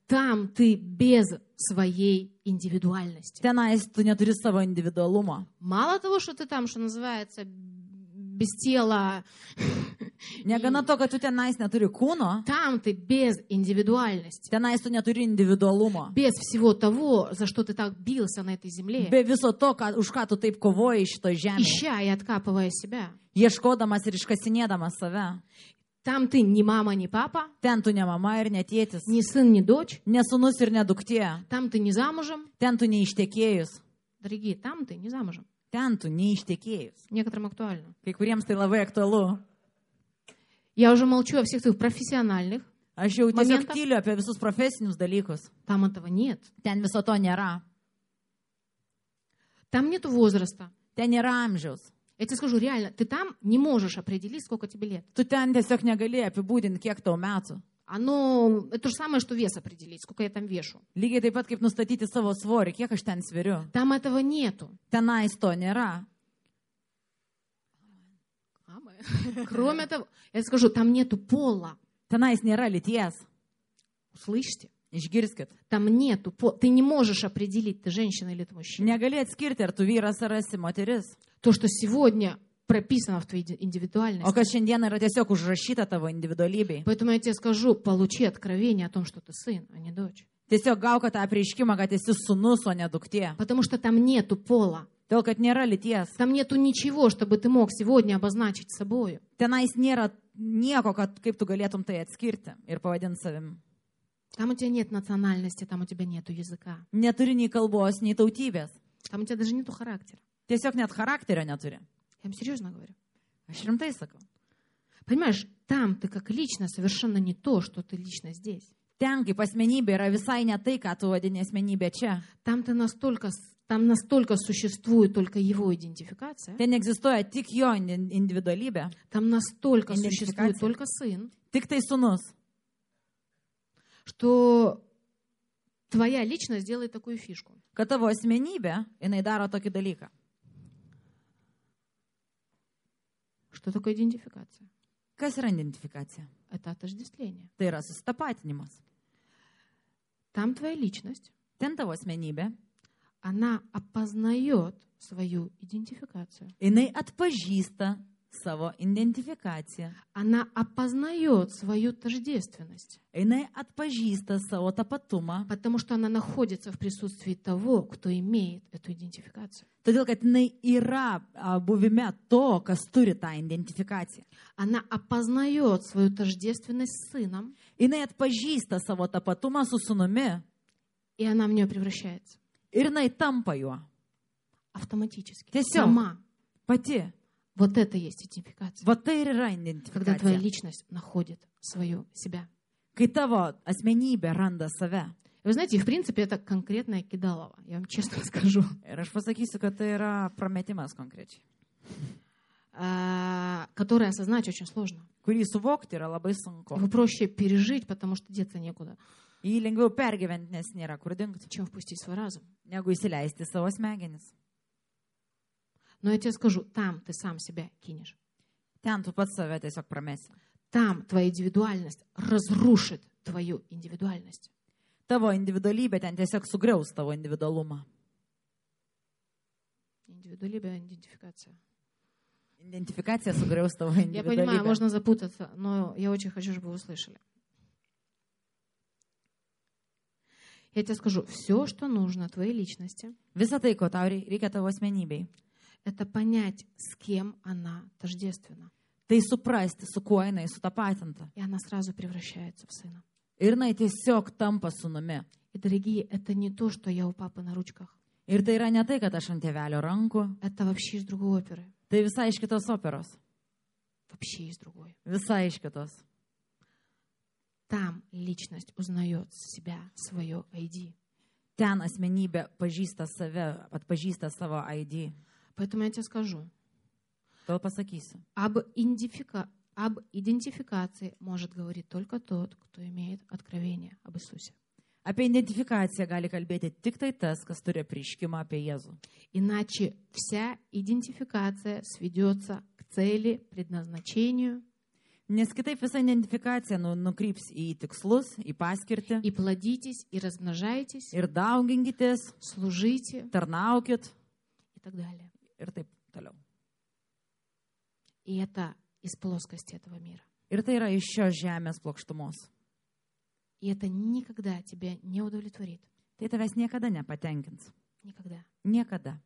там ты без своей индивидуальности. Tenais tu neturi savo individualumo. Мало того, что ты там, что называется, без тела, Negana to, kad tu tenais neturi kūno, там ты без индивидуальности, tenais tu neturi individualumo. без всего того, за что ты так бился на этой земле, Be viso to, už ką tu taip kovoji šitoj žemėje, ища и откапывая себя. ieškodamas ir iškasinėdamas save. Там ты не мама, не папа, Ten tu ne mama ir ne tėtis, не сын, не дочь, ne sūnus ir ne duktė. там ты не замужем. Ten tu neištekėjus. Дорогие, там ты не замужем. Ten tu neištekėjus. Некоторым актуально. Kai kuriems tai labai aktualu. Я уже молчу о всех твоих профессиональных. Aš jau tiesiog Momentą. tyliu apie visus profesinius dalykus. Там этого нет. Ten viso to nėra. Там нет возраста. Ten nėra amžiaus. Я тебе скажу, реально, ты там не можешь определить, сколько тебе лет. Tu ten tiesiog negali apibūdinti, kiek tau metų. Это то же самое, что вес определить, сколько я там вешу. Lygiai taip pat kaip nustatyti savo svorį, kiek aš ten sveriu. Там этого нету. Tenais to nėra. Кроме того, я тебе скажу, там нету пола. Tenais nėra lyties. Услышьте? Išgirskit. Там нету пола. Ты не можешь определить, ты женщина или ты мужчина. Negali atskirti, ar tu vyras ar esi moteris. То, что сегодня прописано в твоей O индивидуальности. kas šiandien yra tiesiog užrašyta tavo individualybei. Поэтому я тебе скажу, получи откровение о том, что ты сын, а не дочь. Tiesiog gauk tą apreiškimą, kad esi sūnus, o ne duktė. Потому что там нету пола. Todėl, kad nėra lyties. Там нету ничего, чтобы ты мог сегодня обозначить собою. Tenais nėra nieko, kad kaip tu galėtum tai atskirti ir pavadinti savim. Там у тебя нет национальности, там у тебя нету языка. Neturi nei kalbos, nei tautybės. Там у тебя даже нету характера. Tiesiog net charakterio neturi. Я вам серьезно говорю. Aš rimtai sakau. Понимаешь, там ты как личность совершенно не то, что ты лично здесь. Ten kaip asmenybė yra visai ne tai, ką tu vadini asmenybė čia. Там настолько существует только его идентификация, Ten egzistuoja tik jo individualybė, там настолько Идентификация. существует только сын, tik tai sūnus, что твоя личность делает такую фишку. kad tavo asmenybė, jinai daro tokį dalyką. Что такое идентификация? Kas yra identifikacija? Это отождествление. Tai yra susitapatinimas. Там твоя личность, Ten tavo asmenybė, она опознает свою идентификацию. jinai atpažįsta savo identifikaciją. Она опознает свою тождественность, Jinai atpažįsta savo tapatumą, потому что она находится в присутствии того, кто имеет эту идентификацию. todėl kad jinai yra buvime to, kas turi tą identifikaciją. Она опознает свою тождественность с сыном, Jinai atpažįsta savo tapatumą su sūnumi и она в нее превращается ir jinai tampa juo. автоматически. Tiesiog. Сама. Pati. Вот это и есть идентификация. Va tai ir yra Когда твоя identifikacija. личность находит свою себя. Kai tavo asmenybė randa save. Вы знаете, в принципе, это конкретное кидалово, я вам честно скажу, Ir aš pasakysiu, kad tai yra prametimas konkrečiai. которое осознать очень сложно. Kurį suvokti yra labai sunku. Его проще пережить, потому что деться некуда, Jį lengviau pergyventi, nes nėra kur dingti, чем впустить в свой разум. negu įsileisti savo smegenis. Но я тебе скажу, там ты сам себя кинешь. Ten tu pats save tiesiog pramesi. Там твоя индивидуальность разрушит твою индивидуальность. Tavo individualybė ten tiesiog sugriaus tavo individualumą. Индивидуалибия, идентификация. Identifikacija sugriaus tavo Я понимаю, individualybę. можно запутаться, но я очень хочу, чтобы вы услышали. Я тебе скажу, все, что нужно твоей личности, Visą tai, ko tau reikia tavo asmenybei, это понять, с кем она тождественна. tai suprasti, su kuo jinai sutapatinta. И она сразу превращается в сына. Ir jinai tiesiog tampa sūnumi. И, дорогие, это не то, что я у папы на ручках. Ir tai yra ne tai, kad aš ant tėvelio rankų, Это вообще из другой оперы. tai visai iš kitos operos. Вообще из другой. Visai iš kitos. Там личность узнает себя, свое ID. Ten asmenybė pažįsta save, atpažįsta savo ID. Поэтому я тебе скажу, Todėl pasakysiu. об идентификации может говорить только тот, кто имеет откровение об Иисусе. Apie identifikaciją gali kalbėti tik tai tas, kas turi apreiškimą apie Jėzų. Иначе вся идентификация сведется к цели, предназначению. Nes kitaip visa identifikacija nukryps į tikslus, į paskirtį. И плодитесь, и размножайтесь, Ir dauginkitės, служите tarnaukit и так далее. ir taip toliau. И это из плоскости этого мира. Ir tai yra iš šios žemės plokštumos. И это никогда тебя не удовлетворит. Tai tavęs niekada nepatenkins. Никогда. Niekada.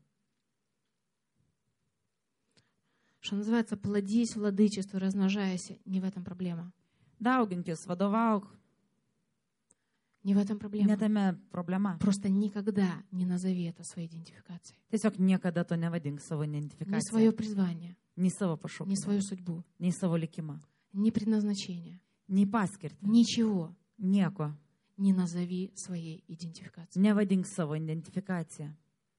Что называется, плодись, владычество, размножайся. Не в этом проблема. Dauginkis, vadovauk, Не в этом проблема. netame problema. Просто никогда не назови это своей идентификацией. Tiesiog niekada to nevadink savo Ни identifikaciją. свое призвание, Nei savo ни pašaukimą, свою судьбу, nei savo likimą, ни предназначение. nei paskirtį. Ничего Nieko. не назови своей идентификацией. Nevadink savo identifikaciją.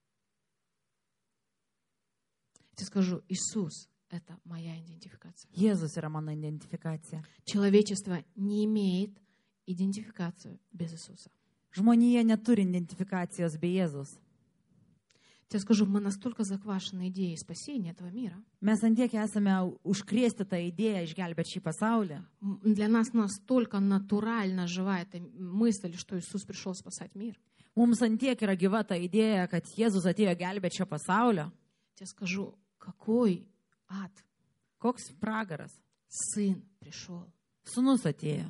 Я тебе скажу, Иисус — это моя идентификация. Jėzus yra mano identifikacija. Человечество не имеет идентификацию без Иисуса. Žmonija neturi identifikacijos be Jėzus. Я тебе скажу, мы настолько захвачены идеей спасения этого мира. Mes antiek esame užkrėsti tą idėją išgelbėti šį pasaulį. Для нас настолько натурально жива эта мысль, что Иисус пришел спасать мир. Mums antiek yra gyva ta idėja, kad Jėzus atėjo gelbėti šio pasaulio. Я тебе скажу, какой ад. Koks pragaras. Сын пришел. Sūnus atėjo.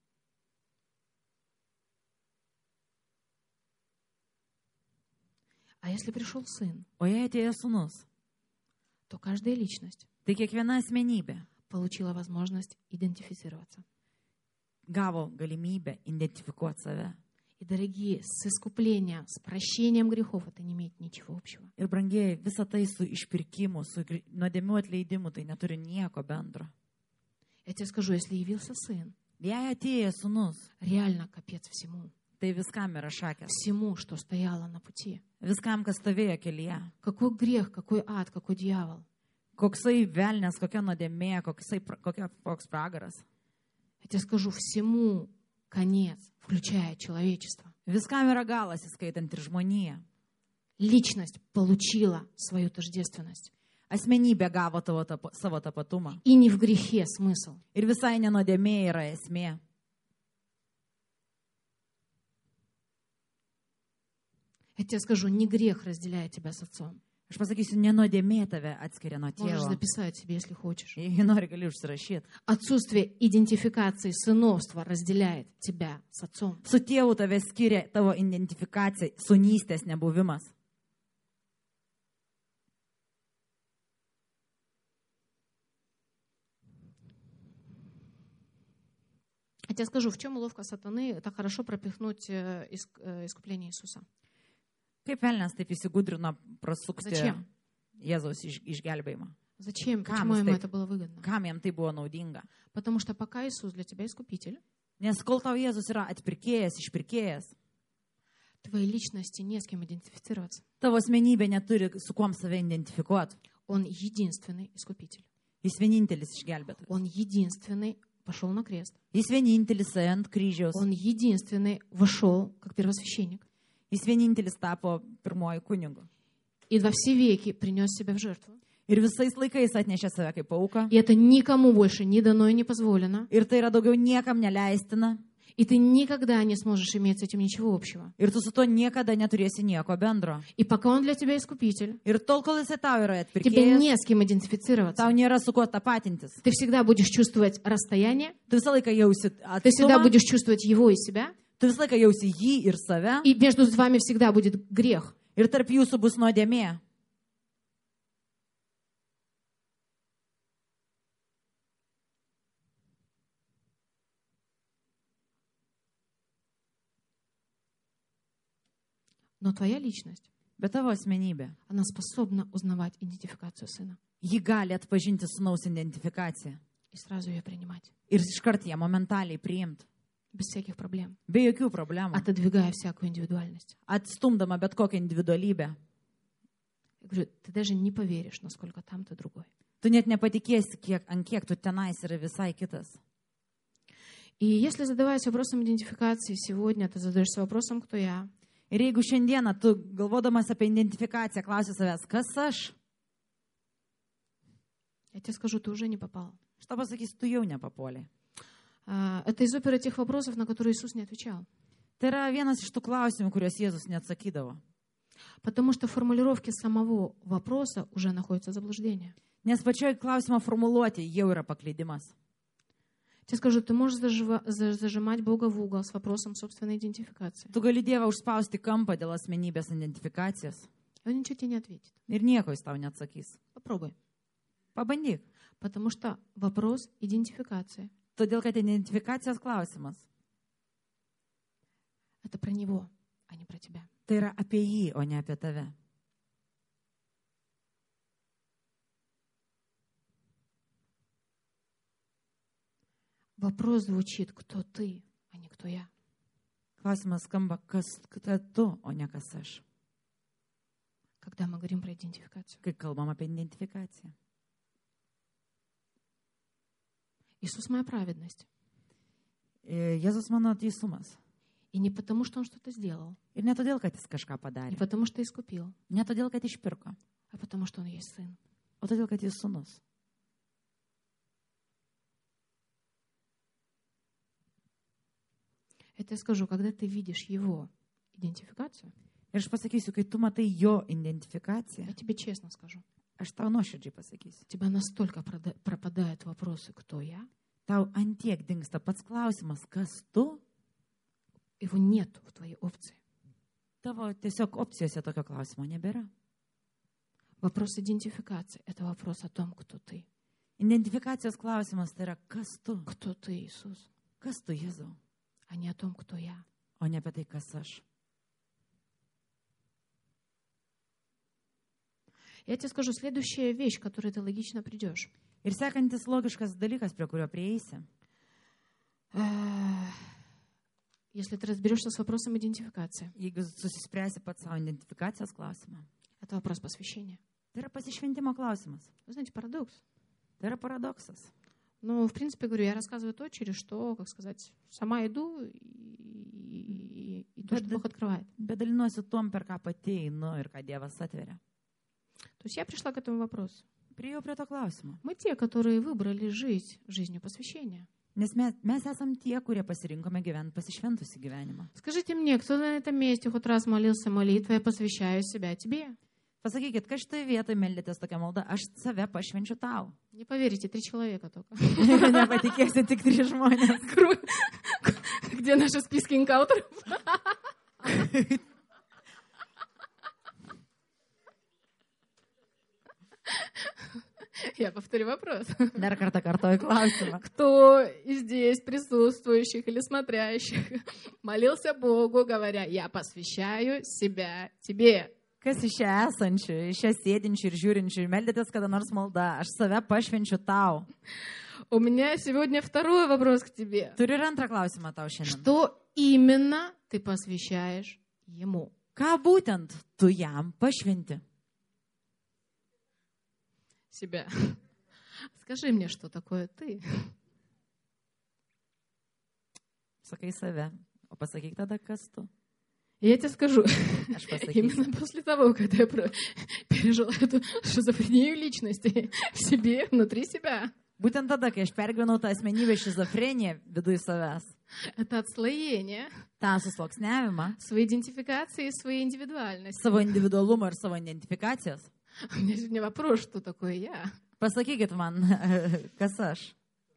А если пришел сын, O jei atėjo sūnus, то каждая личность tai kiekviena asmenybė получила возможность идентифицироваться. gavo galimybę identifikuoti save. И, дорогие, с искуплением, с прощением грехов это не имеет ничего общего. Ir brangiai, visa tai su išpirkimu, su nuodėmių atleidimu, tai neturi nieko bendro. Я тебе скажу, если явился сын, Jei atėjo sūnus, реально капец всему. tai viskam yra šakės. Всему, что стояло на пути. Viskam, kas stovėjo kelyje. Какой грех, какой ад, какой дьявол. Koksai velnės, kokia nuodėmė, koks pragaras. Я тебе скажу, всему конец, включая человечество. Viskam yra galas, įskaitant ir žmoniją. Личность получила свою тождественность. Asmenybė gavo savo tapatumą. И не в грехе смысл. Ir visai nenuodėmė yra esmė. Я тебе скажу, не грех разделяет тебя с отцом. Aš pasakysiu, nenuodėmė tave atskiria nuo Можешь tėvo. записать себе, если хочешь. Jei nori, gali užsirašyti. Отсутствие идентификации сыновства разделяет тебя с отцом. Su tėvu tave skiria tavo identifikacija, sunystės nebuvimas. Я тебе скажу, в чем уловка сатаны, так хорошо пропихнуть искупление Иисуса. Kaip velnės taip įsigudrino prasukti Зачем? Jėzaus išgelbėjimą? Зачем? Kam Почему jis ему taip- это было выгодно? Kam jam tai buvo naudinga? Потому что пока Иисус для тебя искупитель, Nes kol tau Jėzus yra atpirkėjas, išpirkėjas, твоей личности не с кем идентифицироваться. tavo asmenybė neturi su kuom save identifikuoti. Он единственный искупитель. Jis vienintelis išgelbėtas. Он единственный пошел на крест. Jis vienintelis ant kryžiaus. Он единственный вошел как первосвященник. Jis vienintelis tapo pirmoji kunigu. И во все веки принес себя в жертву. Ir visais laikais atnešė save kaip auką. И это никому больше не дано и не позволено. Ir tai yra daugiau niekam neleistina. И ты никогда не сможешь иметь с этим ничего общего. Ir tu su to niekada neturėsi nieko bendro. И пока он для тебя искупитель, Ir tol, kol jisai tau yra тебе atpirkėjas, не с кем идентифицироваться. tau nėra su kuo tapatintis. Ты всегда будешь чувствовать расстояние, Tu visą laiką jausi ты всегда atstumą, будешь чувствовать его и себя, tu visą laiką jausi jį ir save. и между вами всегда будет грех. Ir tarp jūsų bus nuodėmė. Но твоя личность, Bet tavo asmenybė, она способна узнавать идентификацию сына ji gali atpažinti sūnaus identifikaciją. и сразу ее принимать. Ir iškart ją momentaliai priimti. Без всяких проблем. Be jokių problemų. Отодвигая всякую индивидуальность. Atstumdama bet kokią individualybę. Я говорю, ты даже не поверишь, насколько там ты другой. Tu net nepatikėsi, ant kiek tu tenais yra visai kitas. И если задаваясь вопросом идентификации сегодня, ты задаешься вопросом, кто я, Ir jeigu šiandieną tu galvodamas apie identifikaciją klausi savęs, kas aš, я тебе скажу, ты уже не попал. Что pasakys, tu jau nepapuoliai? Это из оперы тех вопросов, на которые Иисус не отвечал. Tai yra vienas iš tų klausimų, kuriuos Jėzus neatsakydavo. Потому что в формулировке самого вопроса уже находится заблуждение. Nes pačioj klausimo formuluotė jau yra paklydimas. Тебе скажу, ты можешь зажимать Бога в угол с вопросом собственной идентификации. Tu gali Dievą užspausti kampą dėl asmenybės identifikacijos Он ничего тебе не ответит. ir nieko jis tau neatsakys. Попробуй. Pabandyk. Потому что вопрос идентификации Todėl, kad identifikacijos klausimas — это про него, а не про тебя. tai yra apie jį, o ne apie tave. Вопрос звучит, кто ты, а не кто я. Klausimas skamba, kas tu, o ne kas aš, Когда мы говорим про идентификацию. kai kalbam apie identifikaciją. Иисус — моя праведность. Jėzus mano teisumas. И не потому, что Он что-то сделал, Ir ne todėl, kad jis kažką не padarė, потому, что искупил, ne todėl, kad išpirko, а потому, что Он есть Сын. o todėl, kad jis sūnus. Это я скажу, когда ты видишь Его идентификацию, Ir aš pasakysiu, kai tu matai jo identifikaciją, я тебе честно скажу, aš tau nuoširdžiai pasakysiu, у тебя настолько пропадают вопросы, кто я, tau antiek dingsta pats klausimas, kas tu, его нет в твоей опции. tavo tiesiog opcijose tokio klausimo nebėra. Вопрос идентификации — это вопрос о том, кто ты. Identifikacijos klausimas tai yra, kas tu, Кто ты, Иисус, kas tu Jėzau, а не о том, кто я. o ne apie tai, kas aš. Я тебе скажу, следующая вещь, к которой ты логично придешь. Ir sekantis logiškas dalykas, prie kurio prieisi, Если ты разберешься с вопросом идентификации, jeigu susispręsi pats savo identifikacijos klausimą, это вопрос посвящения. tai yra pasišventimo klausimas. Вы знаете, парадокс. Tai yra paradoksas. Ну, в принципе, говорю, я рассказываю то, через что, как сказать, сама иду и то, что Бог открывает. Bet dalinuosi tuom, per ką pati einu ir ką Dievas atveria. То есть я пришла к этому вопросу. Priėjau prie to klausimo. Мы те, которые выбрали жить жизнью посвящения. Nes mes esam tie, kurie pasirinkome gyventi pasišventusi gyvenimą. Скажите мне, кто на этом месте хоть раз молился молитвой, я посвящаю себя тебе? Pasakykit, kas šitoje vietoje meldėtės tokią maldą, aš save pašvenčiu tau. Не поверите, 3 человека только. Nepatikėsi, tik 3 žmonės. Где наши списки инкаутеров? Я повторю вопрос. Dar kartą kartoju klausimą. Кто из здесь присутствующих или смотрящих молился Богу, говоря, я посвящаю себя тебе? Kas iš čia esančių, iš čia sėdinčių ir žiūrinčių, meldėtės kada nors malda, aš save pašvenčiu tau. У меня сегодня второй вопрос к тебе. Turiu ir antrą klausimą tau šiandien. Что именно ты посвящаешь Ему? Ką būtent tu jam pašventi? Себя. Скажи мне, что такое ты? Sakai save, o pasakyk tada, kas tu. Я тебе скажу, Aš pasakysiu. именно после того, когда я пережила эту шизофрению личности в себе, внутри себя, Būtent tada, kai aš pergyvenau tą asmenybę šizofreniją viduje savęs, это отслоение tą susloksniavimą, своей идентификации и своей индивидуальности. savo individualumo ir savo identifikacijos, У меня сегодня вопрос, что такое я? pasakykit man, kas aš.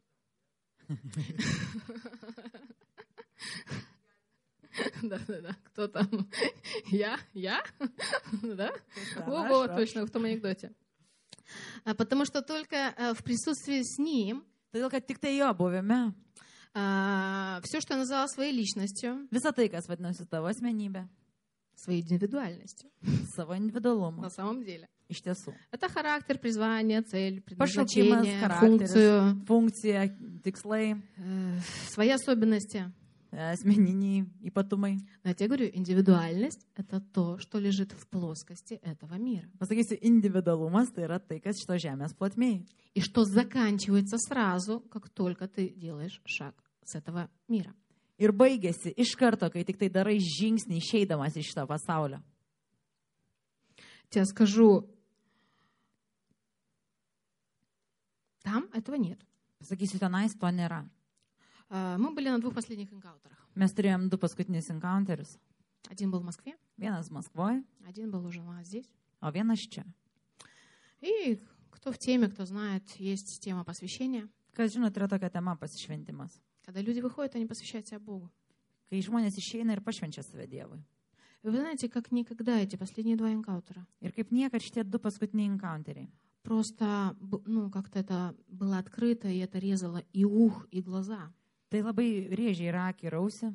Да-да-да, кто там? Я? Да? Да, Вот, хорошо. точно, в том анекдоте. Потому что только в присутствии с Ним Todėl, kad tik tai jo buvime, все, что я назвала своей личностью, visą tai, kas vadinasi tavo asmenybė, своей индивидуальностью, savo individualumu, на самом деле. iš tiesų. Это характер, призвание, цель, Pašaukimas, предназначение, charakteris, функцию, funkcija, tikslai, свои особенности. asmeniniai ypatumai. Но я тебе говорю, индивидуальность — это то, что лежит в плоскости этого мира. Pasakysiu, individualumas tai yra tai, kas šito žemės plotmėj. И что заканчивается сразу, как только ты делаешь шаг с этого мира. Ir baigėsi iš karto, kai tik tai darai žingsnį išeidamas iš šito pasaulio. Тебе скажу, там этого нет. Pasakysiu, tenais to nėra. Мы были на 2 последних энкаунтерах. Mes turėjom 2 paskutinius encounterius. Один был в Москве, Vienas Maskvoje, один был уже у нас здесь. o vienas čia. И кто в теме, кто знает, есть тема посвящения. Kas žinot, yra tokia tema pasišventimas. Когда люди выходят, они посвящают себя Богу. Kai žmonės išeina ir pašvenčia save Dievui. И вы знаете, как никогда эти последние 2 энкаунтера. Ir kaip niekad šitie 2 paskutiniai encounteriai. Просто, как-то это было открыто, и это резало и ух, и глаза. Tai labai rėžė ir akį, ir ausį.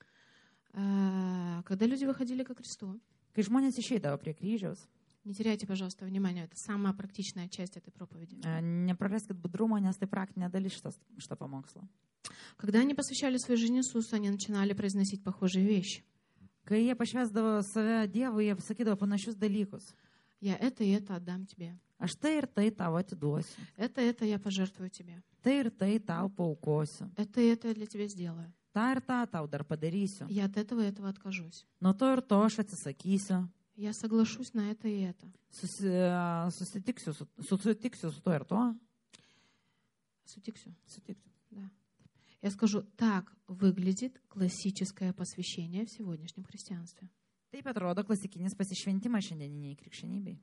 Когда люди выходили ко кресту, Kai žmonės išeidavo prie kryžiaus, не теряйте, пожалуйста, внимания, это самая практичная часть этой проповеди. nepraraskit budrumo, nes tai praktinė dalis šito pamokslo. Когда они посвящали свою жизнь Иисусу, они начинали произносить похожие вещи. Kai jie pašvesdavo save Dievui, jie sakydavo panašius dalykus. Я это и это отдам тебе. Aš tai ir tai tau atiduosiu. Это я пожертвую тебе. Tai ir tai tau paaukosiu. Это и это я для тебя сделаю. Ta ir tą tau dar padarysiu. Я от этого и этого откажусь. Nuo to ir to aš atsisakysiu. Я соглашусь на это и это. Sutiksiu su to ir to. Sutiksiu. Sutiksiu. Да. Я скажу, так выглядит классическое посвящение в сегодняшнем христианстве. Taip atrodo klasikinis pasišventimas šiandieniniai krikščionybei.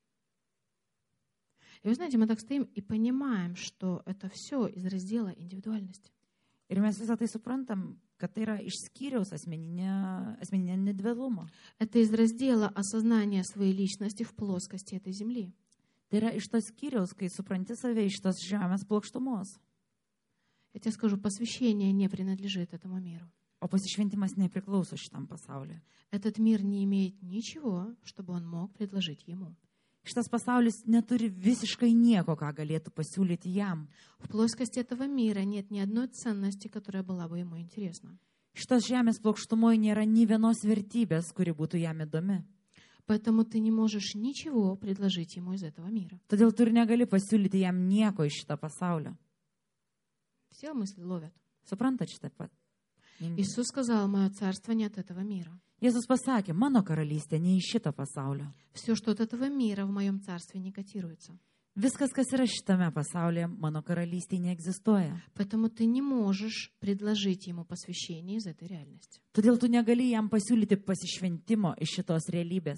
И вы знаете, мы так стоим и понимаем, что это все из раздела индивидуальности. Ir mes visą tai suprantam, kad tai yra iš skyriaus asmeninio individualumo. Это из раздела осознания своей личности в плоскости этой земли. Tai yra iš tos skyriaus, kai supranti save iš tos žemės plokštumos. Я тебе скажу, посвящение не принадлежит этому миру. O pasišventimas nepriklauso šitam pasauliu. Этот мир не имеет ничего, чтобы он мог предложить ему. Šitas pasaulis neturi visiškai nieko, ką galėtų pasiūlyti jam. В плоскости этого мира нет ни одной ценности, которая была бы ему интересна. Šitos žemės plokštumoje nėra nei vienos vertybės, kuri būtų jam įdomi. Поэтому ты не можешь ничего предложить ему из этого мира. Todėl tu ir negali pasiūlyti jam nieko iš šito pasaulio. Все мысли ловят. Suprantat šitą pat? Иисус сказал, мое царство не от этого мира. Jėzus pasakė, mano karalystė ne iš šito pasaulio. Все, что от этого мира в моем царстве не котируется. Viskas, kas yra šitame pasaulyje, mano karalystėje neegzistuoja. Поэтому ты не можешь предложить ему посвящение из этой реальности. Todėl tu negali jam pasiūlyti pasišventimo iš šitos realybės.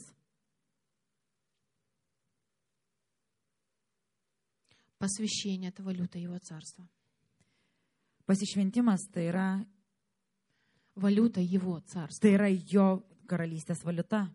Посвящение — это валюта его царства. Pasišventimas tai yra Валюта его царства. Tai yra jo karalystės valiuta.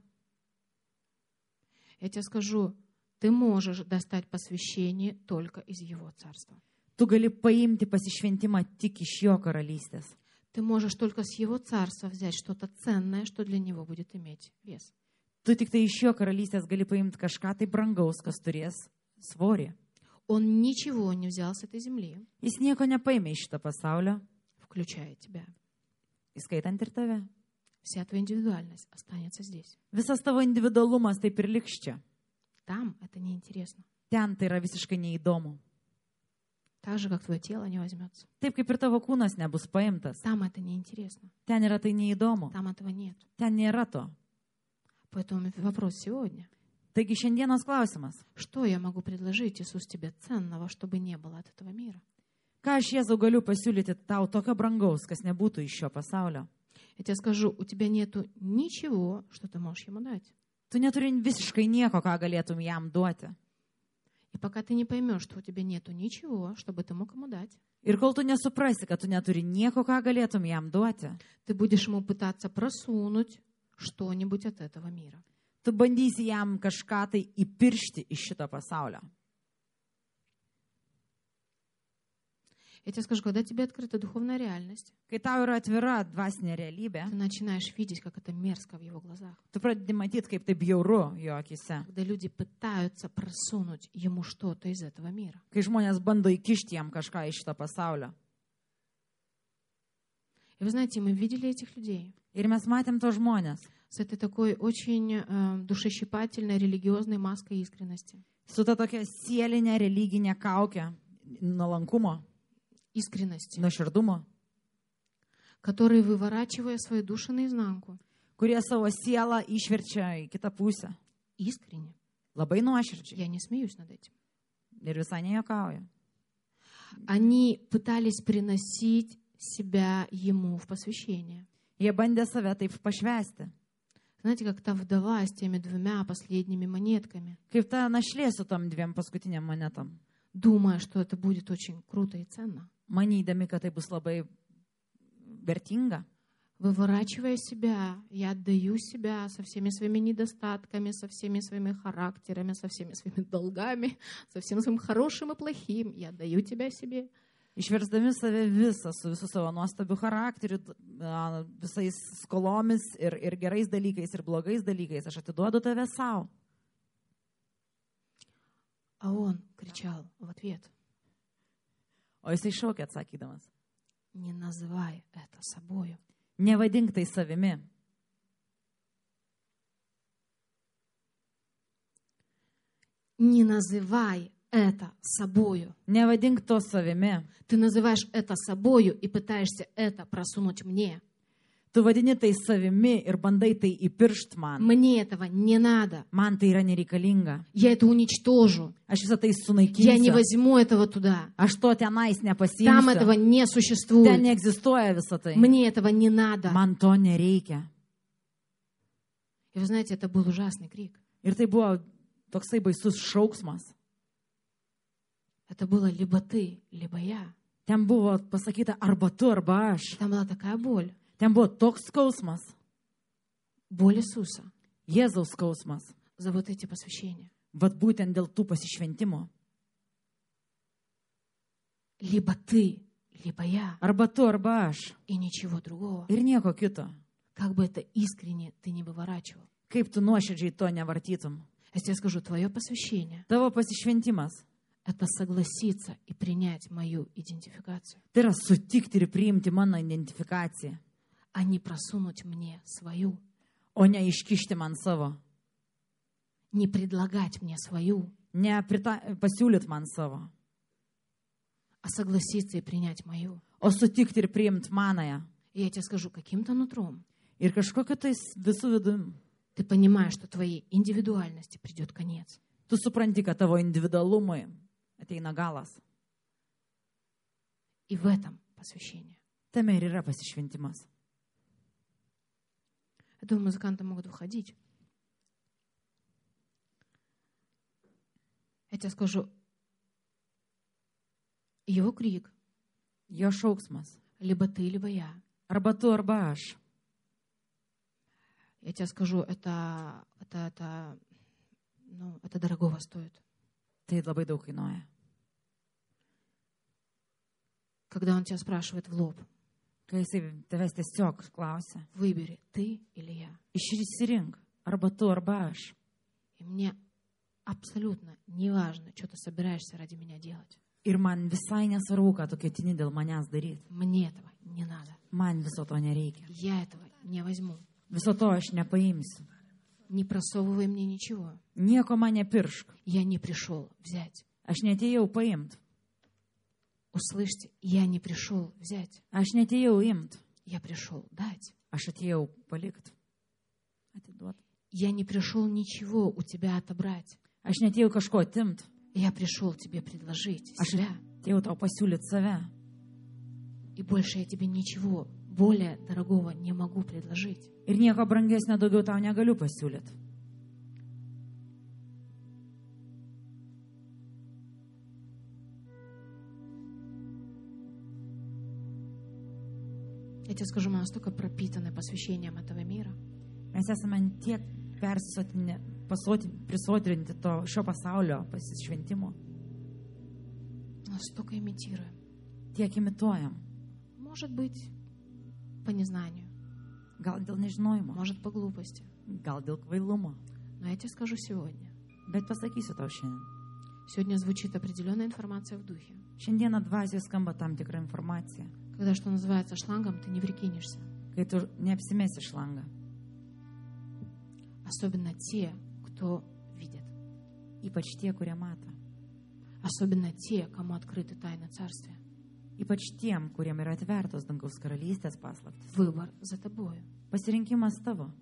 Я тебе скажу, ты можешь достать посвящение только из его царства. Tu gali paimti pasišventimą tik iš jo karalystės. Ты можешь только с его царства взять что-то ценное, что для него будет иметь вес. Tu tik tai iš jo karalystės gali paimti kažką tai brangaus, kas turės svorį. Он ничего не взял с этой земли, Jis nieko nepaėmė iš šito pasaulio, включая тебя. įskaitant ir tave. Вся твоя индивидуальность останется здесь. Visas tavo individualumas taip ir liks čia. Там это неинтересно. Ten tai yra visiškai neįdomu. Так же, как твое тело не возьмется. Taip kaip ir tavo kūnas nebus paimtas. Там это неинтересно. Ten yra tai neįdomu. Там этого нет. Ten nėra to. Поэтому вопрос сегодня. Taigi šiandienos klausimas. Что я могу предложить, Иисус, тебе ценного, чтобы не было от этого мира? Ką aš Jėzau galiu pasiūlyti tau tokio brangaus, kas nebūtų iš šio pasaulio? Я тебе скажу, у тебя нету ничего, что ты можешь ему дать. Tu neturi visiškai nieko, ką galėtum jam duoti. И пока ты не поймешь, что у тебя нету ничего, чтобы ты мог ему дать, Ir kol tu nesuprasi, kad tu neturi nieko, ką galėtum jam duoti, ты будешь ему пытаться просунуть что-нибудь от этого мира. tu bandysi jam kažką tai įpiršti iš šito pasaulio. Я тебе скажу, когда тебе открыта духовная реальность, Kai tau yra atvira dvasinė realybė, ты начинаешь видеть, как это мерзко в его глазах. tu pradedi matyti, kaip tai bjauru jo akise. Когда люди пытаются просунуть ему что-то из этого мира. Kai žmonės bando įkišti jam kažką iš šito pasaulio. И вы знаете, мы видели этих людей Ir mes matėm tos žmonės с этой такой очень душещипательной религиозной маской искренности. su ta tokia sielinė religinė kaukė, nuolankumo, Искренности, nuoširdumo, которые, выворачивая свои души наизнанку, kurie savo sielą išverčia į kitą pusę. искренне, Labai nuoširdžiai. я не смеюсь над этим, Ir visai nejuokauja. Они пытались приносить себя ему в посвящение. Jie bandė save taip pašvęsti. Знаете, как та вдова с теми 2 последними монетками, Kaip ta našlė su tom 2 paskutiniam monetom. думая, что это будет очень круто и ценно. Manydami, kad tai bus labai vertinga. Выворачивая себя, я отдаю себя со всеми своими недостатками, со всеми своими характерами, со всеми своими долгами, со всем своим хорошим и плохим. Я отдаю тебя себе. Išversdami save visą, su visų savo nuostabiu charakteriu, visais skolomis ir gerais dalykais, ir blogais dalykais, aš atiduodu tave savo. А он кричал в ответ: O jisai šaukė atsakydamas. не называй это собою. Nevadink tai savimi. Не называй это собою. Nevadink to savimi. Ты называешь это собою и пытаешься это просунуть мне. Tu vadini tai savimi ir bandai tai įpiršt man. Мне этого не надо. Man tai yra nereikalinga. Я это уничтожу. Aš visą tai Я не sunaikinsiu. возьму этого туда. Aš to tenais Там этого nepasiimsiu. не Ten существует. neegzistuoja visą tai. Мне этого не надо. Man to nereikia. И вы знаете, это был ужасный крик. Ir tai buvo toksai baisus šauksmas. Это было либо ты, либо я. Ten buvo pasakyta arba tu, arba aš. Там была такая боль. Ten buvo toks skausmas. Боль Иисуса Jėzaus skausmas. за вот эти посвящения. Vat būtent dėl tų pasišventimų. Либо ты, либо я. Arba tu, arba aš. И ничего другого. Ir nieko kito. Как бы это искренне ты не выворачивал. Kaip tu nuoširdžiai to nevartytum. Я тебе скажу, твое посвящение Tavo pasišventimas. — это согласиться и принять мою идентификацию, Tai yra sutikti ir priimti mano identifikaciją, а не просунуть мне свою, o ne iškišti man savo. не предлагать мне свою, Ne pasiūlyt man savo, а согласиться и принять мою. o sutikti ir priimti manąją. И я тебе скажу, каким-то нутром Ir kažkokiu tais visų vidum. ты понимаешь, что твоей индивидуальности придет конец. Tu supranti, kad tavo individualumui ateina galas. И в этом посвящение. Tame ir yra pasišventimas. Я думаю, музыканты могут выходить. Я тебе скажу, его крик, Jo šauksmas. либо ты, либо я. Arba tu, arba aš. Я тебе скажу, это дорогого стоит. Tai labai daug kainuoja. Когда он тебя спрашивает в лоб, Kai jisai tavęs tiesiog klausia. выбери, ты или я. Išsirink. Arba tu, arba aš. И мне абсолютно не важно, что ты собираешься ради меня делать. Ir man visai nesvarbu, ką tu ketini dėl manęs daryti. Мне этого не надо. Man viso to nereikia. Я этого не возьму. Viso to aš nepaimsiu. Не просовывай мне ничего. Nieko man nepiršk. Я не пришел взять. Aš netėjau paimti. Услышьте, я не пришел взять. Aš netėjau imti. Я пришел дать. Aš atėjau palikti. Atiduoti. Я не пришел ничего у тебя отобрать. Aš netėjau kažko atimti. Я пришел тебе предложить Aš себя. atėjau tau pasiūlyti save. И больше я тебе ничего более дорогого не могу предложить. Ir nieko brangesnio daugiau tau negaliu pasiūlyti. Я тебе скажу, мы настолько пропитаны посвящением этого мира, Mes esame tiek prisodrinti to šio pasaulio pasišventimo. настолько имитируем. Tiek imituojam. Может быть, по незнанию, Gal dėl nežinojimo, может, по глупости. gal dėl kvailumo. Но я тебе скажу сегодня. Bet pasakysiu tau šiandien. Сегодня звучит определенная информация в духе. Šiandieną dvasioje skamba tam tikra informacija, Когда, что называется, шлангом ты не прикинешься. kai tu neapsimesi šlangą. Особенно те, кто видит. Ypač tie, kurie mato. Особенно те, кому открыты тайны Царствия. Ypač tiem, kuriem yra atvertos dangaus karalystės paslaptis. Выбор за тобою. Pasirinkimas tavo.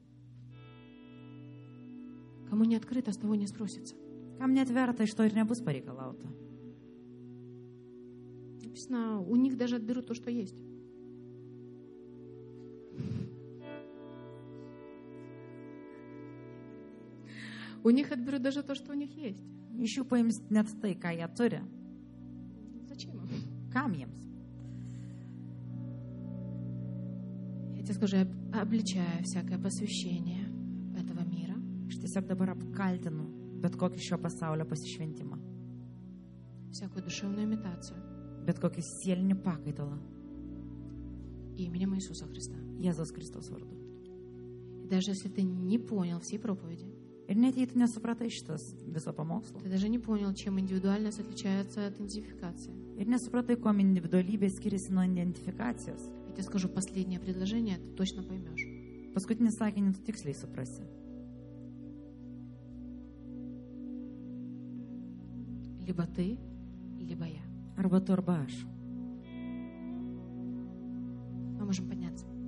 Кому не открыто, с того не спросится. Kam netverta, iš to ir nebus pareikalauta. написано, у них даже отберут то, что есть. У них отберут даже то, что у них есть. Išjų paims net tai, ką jie turi. Зачем им? Kam jiems? Я тебе скажу, я обличаю всякое посвящение этого мира. Aš tiesiog dabar apkaltinu bet kokį šio pasaulio pasišventimą, Всякую душевную имитацию bet kokį sielinį pakaitalą именем Иисуса Христа. Jėzaus Kristaus vardu. И даже если ты не понял всей проповеди, Ir net jei tu nesupratai šitas viso pamokslo, ты даже не понял, чем индивидуальность отличается от идентификации. ir nesupratai, kuo individualybė skiriasi nuo identifikacijos, Я тебе скажу, последнее предложение ты точно поймешь. paskutinį sakinį tu tiksliai suprasi. Либо ты, либо я. Arba tu, arba aš. Мы можем подняться.